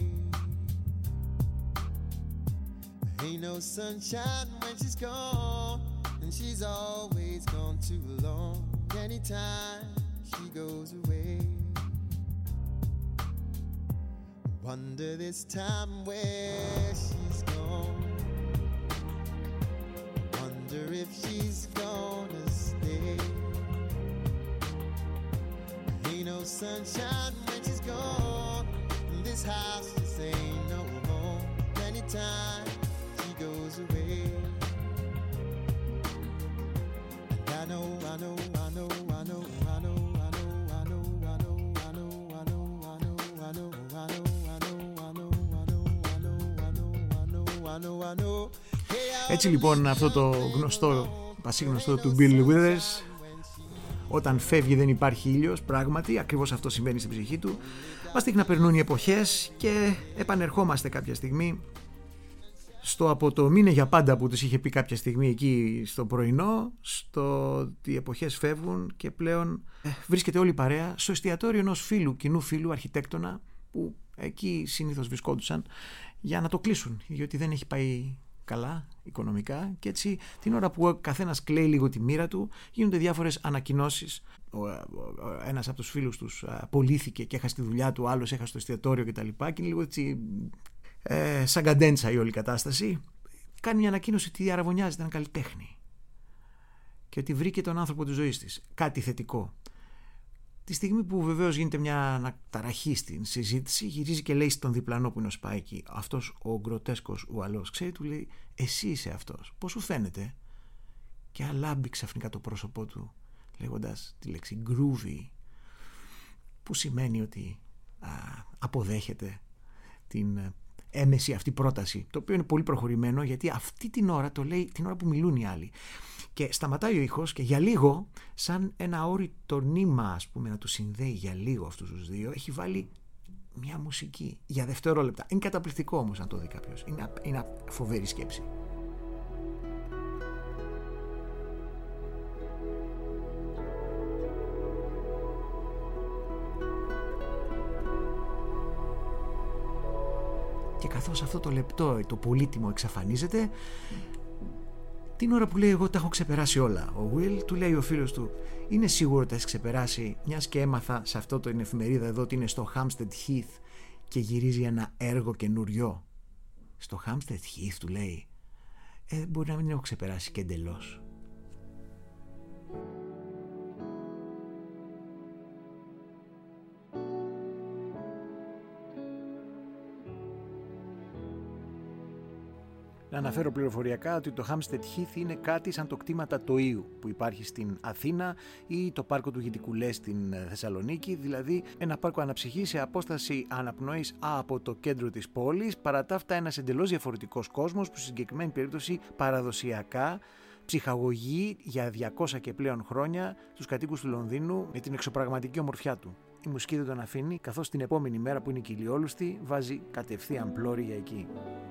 Ain't no sunshine when she's gone, and she's always gone too long. Anytime she goes away, wonder this time where she's gone. Wonder if she's gonna stay. ain't no sunshine when she's gone. This house just ain't no home anytime she goes away. And I know, I know, I know, I know, I know, I know, I know, I know, I know, I know, I know, I know, I know, I know, I know. Έτσι λοιπόν αυτό το γνωστό, πασίγνωστο του Bill Withers, όταν φεύγει δεν υπάρχει ήλιος, πράγματι ακριβώς αυτό συμβαίνει στην ψυχή του. Μας δείχνει να περνούν οι εποχές και επανερχόμαστε κάποια στιγμή στο από το μήνε για πάντα που τους είχε πει κάποια στιγμή εκεί στο πρωινό, στο ότι οι εποχές φεύγουν και πλέον βρίσκεται όλη η παρέα στο εστιατόριο ενός φίλου, κοινού φίλου, αρχιτέκτονα, που εκεί συνήθως βρισκόντουσαν για να το κλείσουν, γιατί δεν έχει πάει καλά οικονομικά, και έτσι την ώρα που ο καθένας κλαίει λίγο τη μοίρα του γίνονται διάφορες ανακοινώσεις. Ένας από τους φίλους τους απολύθηκε και έχασε τη δουλειά του, ο άλλος έχασε το εστιατόριο κτλ. Και είναι λίγο έτσι σαν καντέντσα η όλη κατάσταση. Κάνει μια ανακοίνωση ότι η Αραβωνιάς ήταν καλλιτέχνη και ότι βρήκε τον άνθρωπο της ζωής της, κάτι θετικό. Τη στιγμή που βεβαίως γίνεται μια αναταραχή στην συζήτηση, γυρίζει και λέει στον διπλανό που είναι ο Σπάικι, αυτός ο γκροτέσκος ουαλός, ξέρει, του λέει, εσύ είσαι αυτός, πώς σου φαίνεται? Και αλάμπει ξαφνικά το πρόσωπό του λέγοντας τη λέξη groovy, που σημαίνει ότι αποδέχεται την έμεση αυτή πρόταση, το οποίο είναι πολύ προχωρημένο, γιατί αυτή την ώρα το λέει την ώρα που μιλούν οι άλλοι. Και σταματάει ο ήχος και για λίγο, σαν ένα αόριτο νήμα, ας πούμε, να του συνδέει για λίγο αυτούς τους δύο, έχει βάλει μια μουσική για δευτερόλεπτα. Είναι καταπληκτικό όμως να το δει κάποιος. Είναι φοβερή σκέψη. Και καθώς αυτό το λεπτό, το πολύτιμο εξαφανίζεται, την ώρα που λέει εγώ τα έχω ξεπεράσει όλα, ο Will του λέει ο φίλος του, είναι σίγουρο ότι τα έχεις ξεπεράσει, μιας και έμαθα σε αυτό την εφημερίδα εδώ ότι είναι στο Hampstead Heath και γυρίζει ένα έργο καινούριο. Στο Hampstead Heath, του λέει, μπορεί να μην έχω ξεπεράσει και εντελώς. Να αναφέρω πληροφοριακά ότι το Hampstead Heath είναι κάτι σαν το κτήμα Τατοΐου που υπάρχει στην Αθήνα ή το πάρκο του Γητικουλέ στην Θεσσαλονίκη, δηλαδή ένα πάρκο αναψυχής σε απόσταση αναπνοής από το κέντρο της πόλης, παρά τα αυτά ένας εντελώς διαφορετικός κόσμος που στη συγκεκριμένη περίπτωση παραδοσιακά ψυχαγωγεί για 200 και πλέον χρόνια τους κατοίκους του Λονδίνου με την εξωπραγματική ομορφιά του. Η μουσική δεν τον αφήνει, καθώς την επόμενη μέρα που είναι κυλιόλουστη βάζει κατευθείαν πλώρη για εκεί.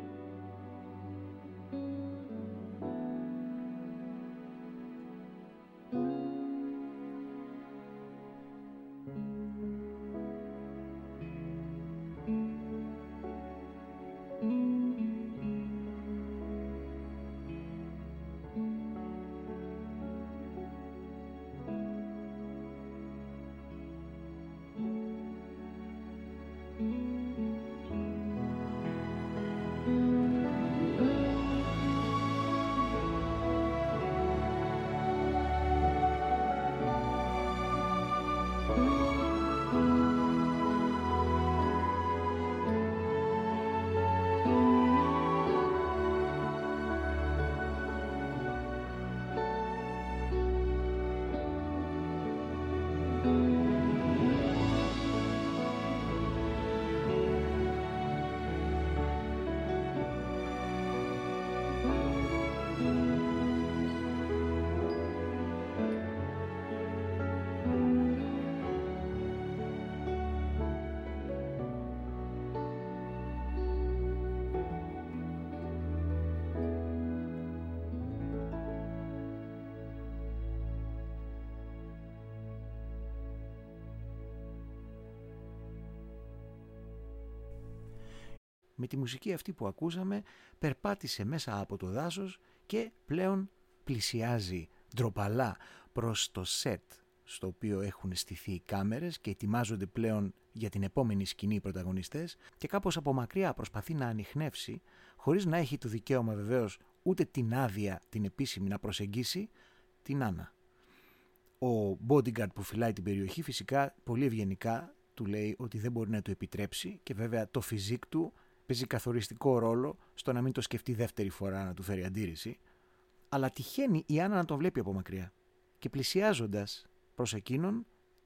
Με τη μουσική αυτή που ακούσαμε περπάτησε μέσα από το δάσος και πλέον πλησιάζει ντροπαλά προς το σετ στο οποίο έχουν στηθεί οι κάμερες και ετοιμάζονται πλέον για την επόμενη σκηνή οι πρωταγωνιστές, και κάπως από μακριά προσπαθεί να ανιχνεύσει, χωρίς να έχει το δικαίωμα βεβαίως ούτε την άδεια την επίσημη να προσεγγίσει, την Άννα. Ο bodyguard που φυλάει την περιοχή φυσικά πολύ ευγενικά του λέει ότι δεν μπορεί να του επιτρέψει και βέβαια το φιζίκ του παίζει καθοριστικό ρόλο στο να μην το σκεφτεί δεύτερη φορά να του φέρει αντίρρηση. Αλλά τυχαίνει η Άννα να τον βλέπει από μακριά και πλησιάζοντας προς εκείνον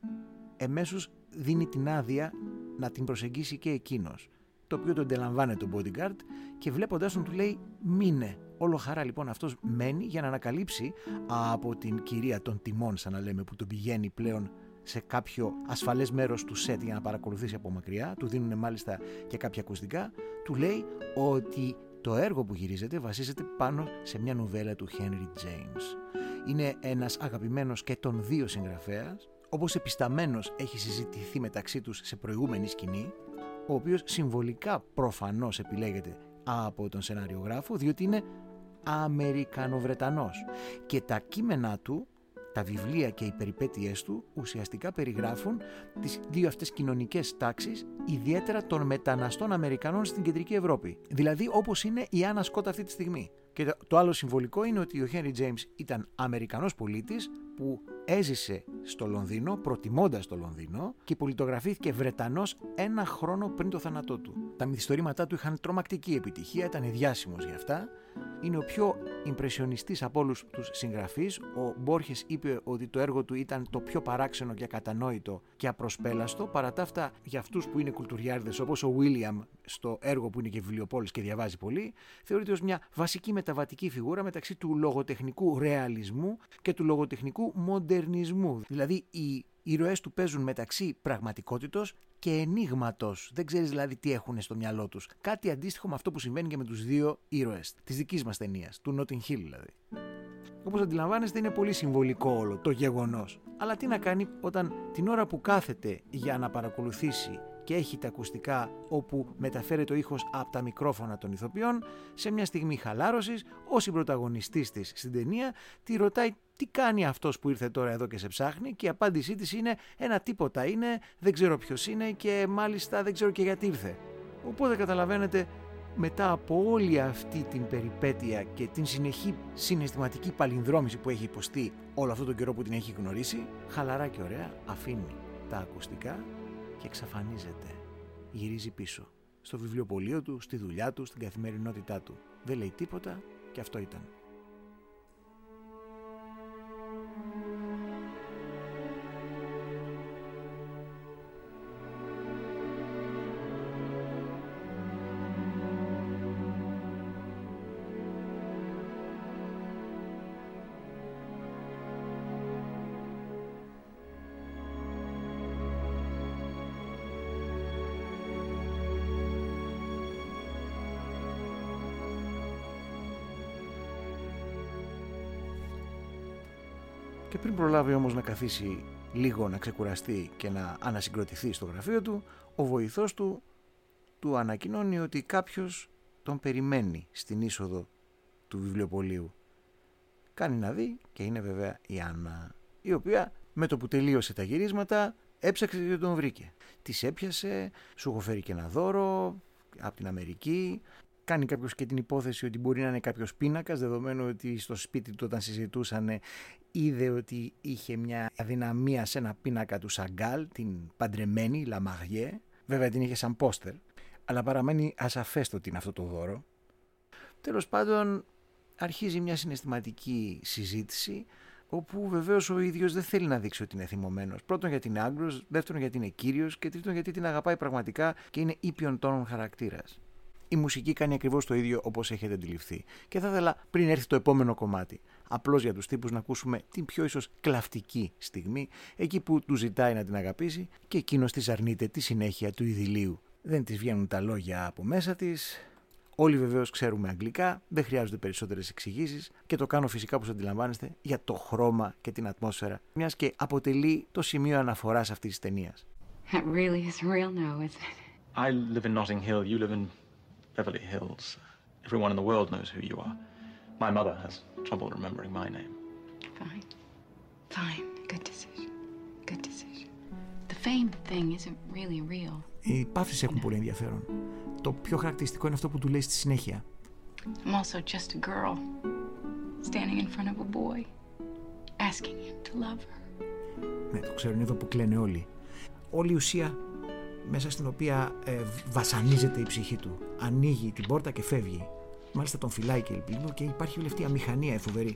εμέσως δίνει την άδεια να την προσεγγίσει και εκείνος, το οποίο τον αντιλαμβάνεται το bodyguard και βλέποντας τον του λέει μείνε. Όλο χαρά λοιπόν αυτός μένει για να ανακαλύψει από την κυρία των τιμών, σαν να λέμε, που τον πηγαίνει πλέον σε κάποιο ασφαλές μέρος του σετ για να παρακολουθήσει από μακριά, του δίνουν μάλιστα και κάποια ακουστικά, του λέει ότι το έργο που γυρίζεται βασίζεται πάνω σε μια νουβέλα του Henry James. Είναι ένας αγαπημένος και των δύο συγγραφέας, όπως επισταμένος έχει συζητηθεί μεταξύ τους σε προηγούμενη σκηνή, ο οποίος συμβολικά προφανώς επιλέγεται από τον σεναριογράφο, διότι είναι Αμερικανοβρετανός και τα κείμενά του, τα βιβλία και οι περιπέτειές του ουσιαστικά περιγράφουν τις δύο αυτές κοινωνικές τάξεις, ιδιαίτερα των μεταναστών Αμερικανών στην Κεντρική Ευρώπη. Δηλαδή όπως είναι η Άννα Σκότ αυτή τη στιγμή. Και το άλλο συμβολικό είναι ότι ο Henry James ήταν Αμερικανός πολίτης που έζησε στο Λονδίνο, προτιμώντας το Λονδίνο, και πολιτογραφήθηκε Βρετανός 1 χρόνο πριν το θάνατό του. Τα μυθιστορήματά του είχαν τρομακτική επιτυχία, ήταν διάσημος για αυτά. Είναι ο πιο ιμπρεσιονιστής από όλους τους συγγραφείς. Ο Μπόρχες είπε ότι το έργο του ήταν το πιο παράξενο και ακατανόητο και απροσπέλαστο. Παρά τα αυτά, για αυτούς που είναι κουλτουριάρδες, όπως ο William στο έργο που είναι και βιβλιοπόλης και διαβάζει πολύ, θεωρείται ως μια βασική μεταβατική φιγούρα μεταξύ του λογοτεχνικού ρεαλισμού και του λογοτεχνικού μοντερνισμού. Δηλαδή οι ήρωες του παίζουν μεταξύ πραγματικότητος και ενίγματος. Δεν ξέρεις δηλαδή τι έχουν στο μυαλό τους. Κάτι αντίστοιχο με αυτό που συμβαίνει και με τους δύο ήρωες της δικής μας ταινίας, του Notting Hill δηλαδή. Όπως αντιλαμβάνεστε, είναι πολύ συμβολικό όλο το γεγονός. Αλλά τι να κάνει όταν την ώρα που κάθεται για να παρακολουθήσει και έχει τα ακουστικά όπου μεταφέρεται ο ήχος από τα μικρόφωνα των ηθοποιών, σε μια στιγμή χαλάρωσης, ο συμπρωταγωνιστής της στην ταινία τη ρωτάει τι κάνει αυτός που ήρθε τώρα εδώ και σε ψάχνει, και η απάντησή της είναι ένα τίποτα είναι, δεν ξέρω ποιος είναι και μάλιστα δεν ξέρω και γιατί ήρθε. Οπότε καταλαβαίνετε, μετά από όλη αυτή την περιπέτεια και την συνεχή συναισθηματική παλινδρόμηση που έχει υποστεί όλο αυτό τον καιρό που την έχει γνωρίσει, χαλαρά και ωραία αφήνει τα ακουστικά και εξαφανίζεται. Γυρίζει πίσω στο βιβλιοπωλείο του, στη δουλειά του, στην καθημερινότητά του. Δεν λέει τίποτα και αυτό ήταν. Και πριν προλάβει όμως να καθίσει λίγο να ξεκουραστεί και να ανασυγκροτηθεί στο γραφείο του, ο βοηθός του ανακοινώνει ότι κάποιος τον περιμένει στην είσοδο του βιβλιοπωλείου. Κάνει να δει και είναι βέβαια η Άννα, η οποία με το που τελείωσε τα γυρίσματα έψαξε και τον βρήκε. Της έπιασε, σου έχω φέρει και ένα δώρο από την Αμερική. Κάνει κάποιος και την υπόθεση ότι μπορεί να είναι κάποιος πίνακας, δεδομένου ότι στο σπίτι του όταν συζητούσαν είδε ότι είχε μια αδυναμία σε ένα πίνακα του Σαγκάλ, την παντρεμένη, La Mariée. Βέβαια την είχε σαν πόστερ, αλλά παραμένει ασαφές το τι είναι αυτό το δώρο. Τέλος πάντων αρχίζει μια συναισθηματική συζήτηση, όπου βεβαίως ο ίδιος δεν θέλει να δείξει ότι είναι θυμωμένος. Πρώτον γιατί είναι Άγγλος, δεύτερον γιατί είναι κύριος και τρίτον γιατί την αγαπάει πραγματικά και είναι ήπιον τόνων χαρακτήρας. Η μουσική κάνει ακριβώς το ίδιο όπως έχετε αντιληφθεί. Και θα ήθελα πριν έρθει το επόμενο κομμάτι, απλώς για τους τύπους να ακούσουμε την πιο ίσως κλαφτική στιγμή, εκεί που του ζητάει να την αγαπήσει και εκείνος της αρνείται τη συνέχεια του ειδηλίου. Δεν της βγαίνουν τα λόγια από μέσα της. Όλοι βεβαίως ξέρουμε αγγλικά, δεν χρειάζονται περισσότερες εξηγήσεις και το κάνω φυσικά, όπως αντιλαμβάνεστε, για το χρώμα και την ατμόσφαιρα, μιας και αποτελεί το σημείο αναφοράς αυτής της ταινίας. That really isn't real now, is it? I live in Notting Hill, you live in Beverly Hills. Everyone in the world knows who you are. My mother has trouble remembering my name. Fine. Fine. Good decision. Good decision. The fame thing isn't really real. Οι παύσεις έχουν πολύ ενδιαφέρον. Το πιο χαρακτηριστικό είναι αυτό που του λέει στη συνέχεια. I'm also just a girl standing in front of a boy, asking him to love her. Ναι, το ξέρουν εδώ που κλαίνε όλοι. Όλη η ουσία μέσα στην οποία βασανίζεται η ψυχή του. Ανοίγει την πόρτα και φεύγει. Μάλιστα τον φυλάει και ελπίδο και υπάρχει όλη αυτή η αμηχανία φοβερή.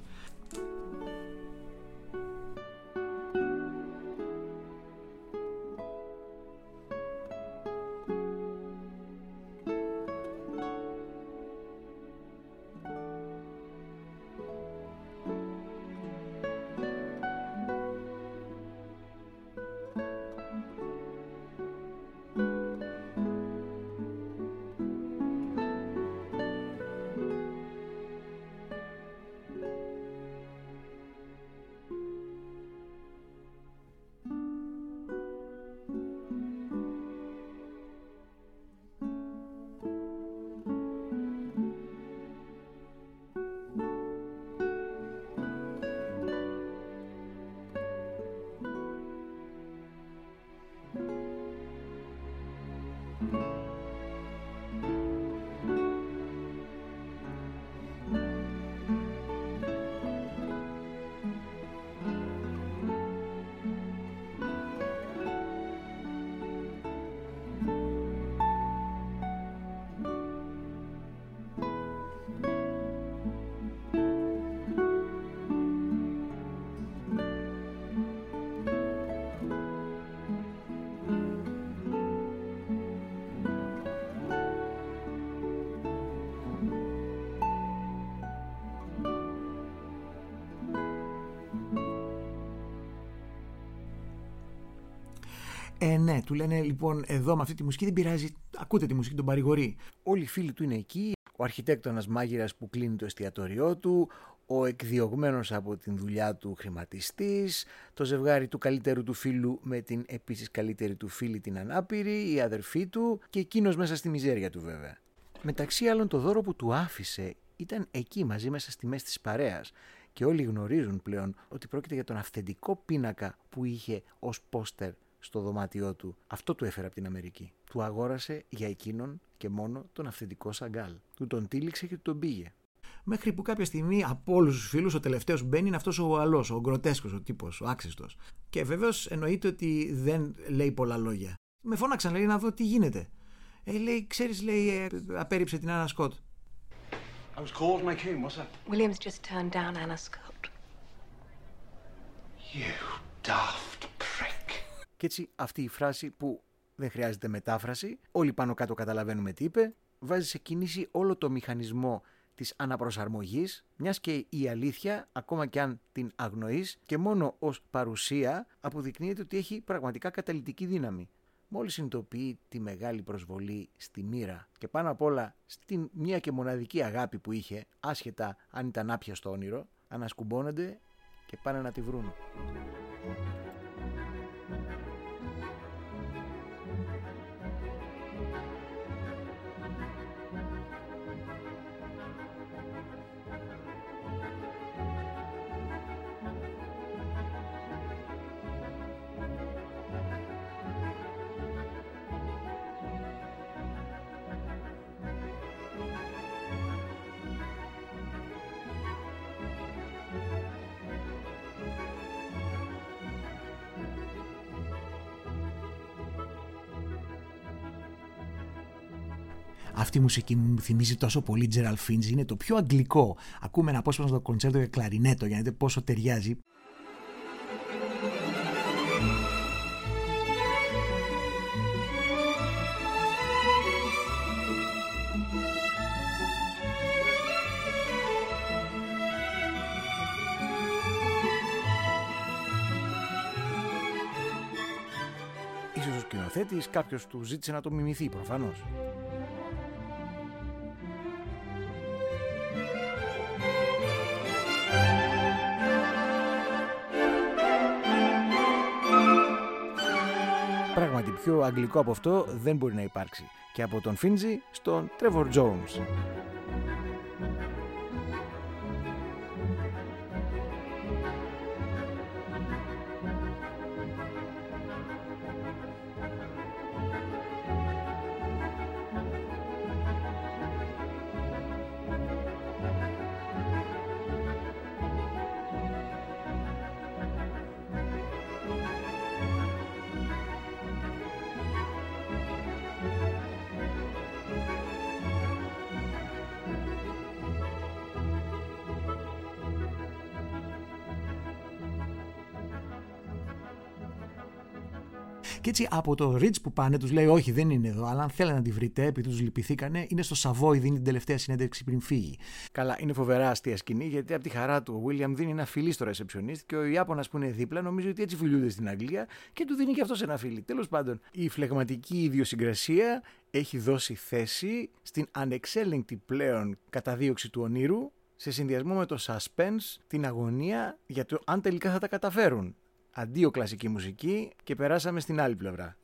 Ναι, του λένε λοιπόν εδώ με αυτή τη μουσική δεν πειράζει, ακούτε τη μουσική, τον παρηγορεί. Όλοι οι φίλοι του είναι εκεί, ο αρχιτέκτονας μάγειρας που κλείνει το εστιατόριό του, ο εκδιωγμένος από την δουλειά του χρηματιστής, το ζευγάρι του καλύτερου του φίλου με την επίσης καλύτερη του φίλη την ανάπηρη, η αδερφή του και εκείνος μέσα στη μιζέρια του βέβαια. Μεταξύ άλλων το δώρο που του άφησε ήταν εκεί μαζί μέσα στη μέση της παρέας και όλοι γνωρίζουν πλέον ότι πρόκειται για τον αυθεντικό πίνακα που είχε ως πόστερ στο δωμάτιό του. Αυτό του έφερε από την Αμερική. Του αγόρασε για εκείνον και μόνο τον αυθεντικό Σαγκάλ. Του τον τύλιξε και του τον πήγε. Μέχρι που κάποια στιγμή από όλους τους φίλους ο τελευταίος που μπαίνει είναι αυτός ο αλός, ο γκροτέσκος, ο τύπος, ο άξιστος. Και βέβαιως εννοείται ότι δεν λέει πολλά λόγια. Με φώναξαν, λέει, να δω τι γίνεται. Λέει, ξέρεις, λέει, απέρριψε την Άννα Σκοτ. I was called and I came. What's up? Williams just turned down Anna Scott. You daft prick. Και έτσι αυτή η φράση που δεν χρειάζεται μετάφραση, όλοι πάνω κάτω καταλαβαίνουμε τι είπε, βάζει σε κίνηση όλο το μηχανισμό της αναπροσαρμογής, μιας και η αλήθεια, ακόμα και αν την αγνοείς και μόνο ως παρουσία, αποδεικνύεται ότι έχει πραγματικά καταλυτική δύναμη. Μόλις συνειδητοποιεί τη μεγάλη προσβολή στη μοίρα και πάνω απ' όλα στην μία και μοναδική αγάπη που είχε, άσχετα αν ήταν άπιαστο όνειρο, ανασκουμπώνονται και πάνε να τη βρουν. Αυτή η μουσική μου θυμίζει τόσο πολύ Gerald Finch, είναι το πιο αγγλικό. Ακούμε ένα απόσπασμα στο κοντσέρτο για κλαρινέτο για να δείτε πόσο ταιριάζει. Ίσως ο σκηνοθέτης κάποιος του ζήτησε να το μιμηθεί προφανώς. Πράγματι πιο αγγλικό από αυτό δεν μπορεί να υπάρξει. Και από τον Φίντζι στον Τρέβορ Τζόουνς. Και έτσι από το Ritz που πάνε τους λέει όχι δεν είναι εδώ, αλλά αν θέλετε να τη βρείτε επειδή τους λυπηθήκανε, είναι στο Savoy, δίνει την τελευταία συνέντευξη πριν φύγει. Καλά, είναι φοβερά αστεία σκηνή γιατί από τη χαρά του ο William δίνει ένα φιλί στο receptionist και ο Ιάπωνας που είναι δίπλα νομίζει ότι έτσι φιλούνται στην Αγγλία και του δίνει και αυτός ένα φιλί. Τέλος πάντων, η φλεγματική ιδιοσυγκρασία έχει δώσει θέση στην ανεξέλεγκτη πλέον καταδίωξη του ονείρου σε συνδυασμό με το suspense, την αγωνία για το αν τελικά θα τα καταφέρουν. Αντίο κλασική μουσική και περάσαμε στην άλλη πλευρά.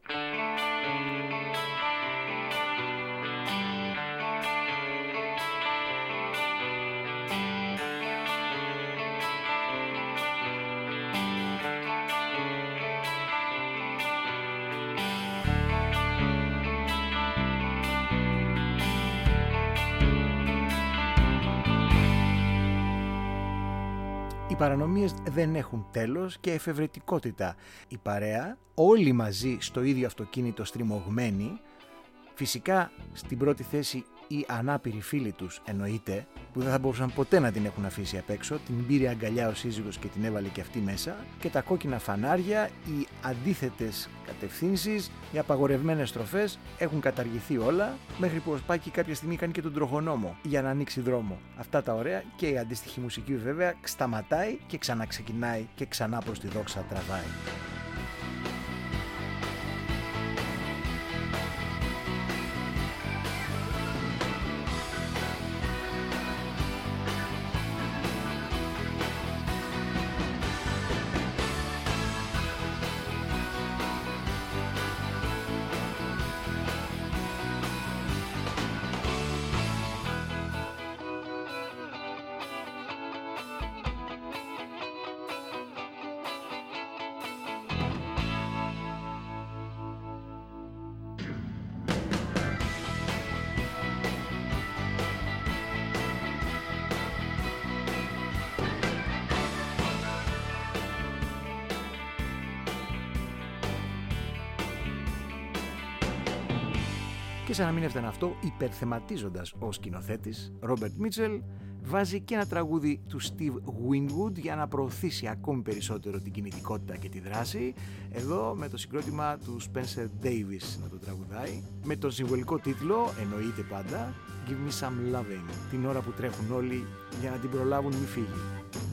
Οι παρανομίες δεν έχουν τέλος και εφευρετικότητα. Η παρέα, όλοι μαζί στο ίδιο αυτοκίνητο στριμωγμένοι, φυσικά στην πρώτη θέση οι ανάπηροι φίλοι τους εννοείται, που δεν θα μπορούσαν ποτέ να την έχουν αφήσει απ' έξω, την πήρε αγκαλιά ο σύζυγος και την έβαλε και αυτή μέσα, και τα κόκκινα φανάρια, οι αντίθετες κατευθύνσεις, οι απαγορευμένες στροφές έχουν καταργηθεί όλα, μέχρι που ο Σπάκη κάποια στιγμή κάνει και τον τροχονόμο για να ανοίξει δρόμο. Αυτά τα ωραία, και η αντίστοιχη μουσική βέβαια σταματάει και ξαναξεκινάει και ξανά προς τη δόξα τραβάει. Και σαν να μην έφτανε αυτό, υπερθεματίζοντας ο σκηνοθέτης Ρόμπερτ Μίτσελ, βάζει και ένα τραγούδι του Steve Winwood για να προωθήσει ακόμη περισσότερο την κινητικότητα και τη δράση, εδώ με το συγκρότημα του Spencer Davis να το τραγουδάει, με τον συμβολικό τίτλο, εννοείται πάντα, Give Me Some Loving, την ώρα που τρέχουν όλοι για να την προλάβουν μη φύγει.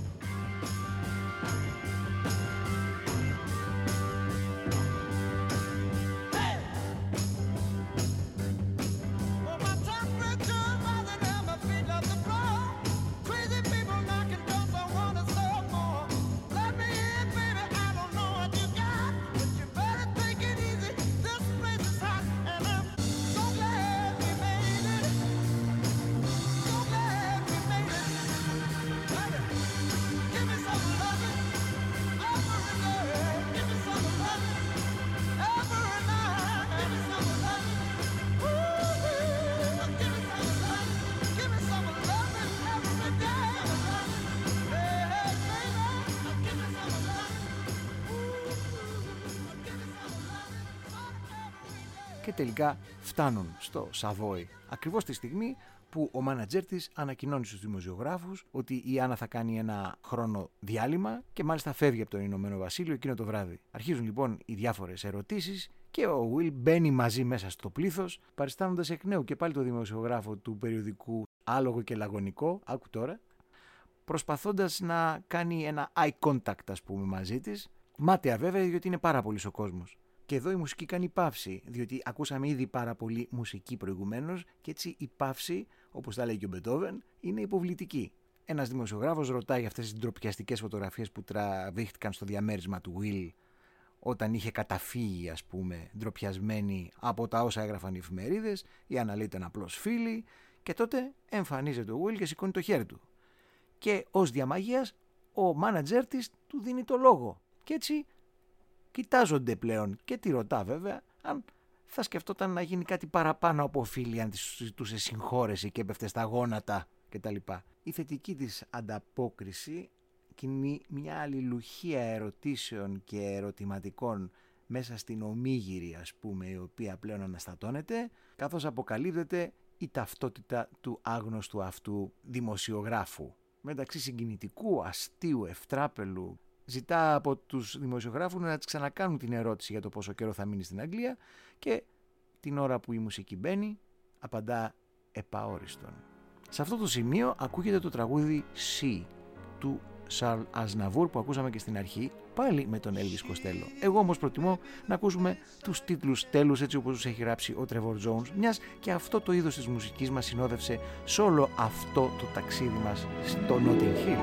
Και τελικά φτάνουν στο Σαβόι ακριβώς τη στιγμή που ο μάνατζέρ της ανακοινώνει στους δημοσιογράφους ότι η Άννα θα κάνει ένα χρόνο διάλειμμα και μάλιστα φεύγει από το Ηνωμένο Βασίλειο εκείνο το βράδυ. Αρχίζουν λοιπόν οι διάφορες ερωτήσεις και ο Will μπαίνει μαζί μέσα στο πλήθος, παριστάνοντας εκ νέου και πάλι το δημοσιογράφο του περιοδικού Άλογο και Λαγωνικό, άκου τώρα, προσπαθώντας να κάνει ένα eye contact, ας πούμε, μαζί της, μάταια βέβαια, διότι είναι πάρα πολύς ο κόσμος. Και εδώ η μουσική κάνει παύση, διότι ακούσαμε ήδη πάρα πολύ μουσική προηγουμένως και έτσι η παύση, όπως τα λέει και ο Μπετόβεν, είναι υποβλητική. Ένας δημοσιογράφος ρωτάει αυτές τις ντροπιαστικές φωτογραφίες που τραβήχτηκαν στο διαμέρισμα του Will όταν είχε καταφύγει, ας πούμε, ντροπιασμένη από τα όσα έγραφαν οι εφημερίδες, η Άννα λέει ήταν απλώς φίλη, και τότε εμφανίζεται ο Will και σηκώνει το χέρι του. Και ως διαμαγείας ο μάνατζέρ της του δίνει το λόγο. Και έτσι κοιτάζονται πλέον και τη ρωτά βέβαια αν θα σκεφτόταν να γίνει κάτι παραπάνω από φίλη, αν της ζητούσε συγχώρεση και έπεφτε στα γόνατα κτλ. Η θετική της ανταπόκριση κινεί μια αλληλουχία ερωτήσεων και ερωτηματικών μέσα στην ομίγυρη, ας πούμε, η οποία πλέον αναστατώνεται, καθώς αποκαλύπτεται η ταυτότητα του άγνωστου αυτού δημοσιογράφου. Μεταξύ συγκινητικού, αστείου, ευτράπελου, ζητά από τους δημοσιογράφους να της ξανακάνουν την ερώτηση για το πόσο καιρό θα μείνει στην Αγγλία και την ώρα που η μουσική μπαίνει απαντά επαόριστον. Σε αυτό το σημείο ακούγεται το τραγούδι Sea του Σαρλ Αζναβούρ που ακούσαμε και στην αρχή, πάλι με τον Elvis Costello. Εγώ όμως προτιμώ να ακούσουμε τους τίτλους τέλους έτσι όπως τους έχει γράψει ο Trevor Jones, μιας και αυτό το είδος της μουσικής μας συνόδευσε σε όλο αυτό το ταξίδι μας στο Notting Hill.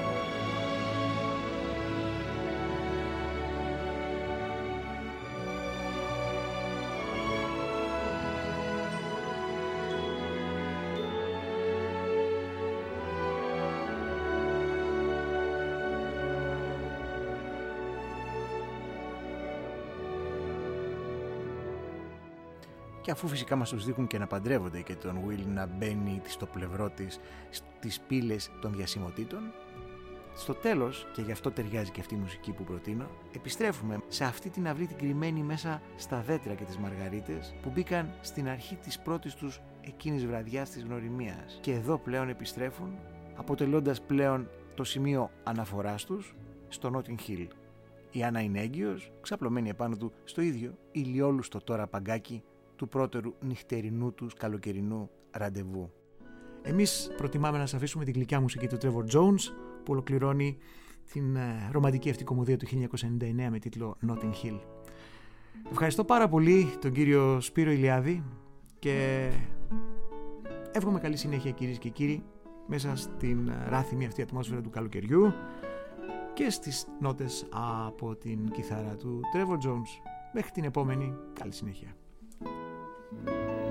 Και αφού φυσικά μας τους δείχνουν και να παντρεύονται και τον Will να μπαίνει στο πλευρό της στις πύλες των διασημοτήτων, στο τέλος, και γι' αυτό ταιριάζει και αυτή η μουσική που προτείνω, επιστρέφουμε σε αυτή την αυλή την κρυμμένη μέσα στα δέντρα και τις μαργαρίτες που μπήκαν στην αρχή της πρώτης τους εκείνης βραδιάς της γνωριμίας. Και εδώ πλέον επιστρέφουν, αποτελώντας πλέον το σημείο αναφοράς τους στο Notting Hill. Η Άννα είναι έγκυος, ξαπλωμένη επάνω του στο ίδιο ηλιόλουστο τώρα παγκάκι του πρώτερου νυχτερινού τους καλοκαιρινού ραντεβού. Εμείς προτιμάμε να σας αφήσουμε την γλυκιά μουσική του Trevor Jones που ολοκληρώνει την ρομαντική αυτή κομμωδία του 1999 με τίτλο Notting Hill. Ευχαριστώ πάρα πολύ τον κύριο Σπύρο Ηλιάδη και εύχομαι καλή συνέχεια κυρίες και κύριοι μέσα στην ράθυμη αυτή ατμόσφαιρα του καλοκαιριού και στις νότες από την κιθάρα του Trevor Jones. Μέχρι την επόμενη, καλή συνέχεια.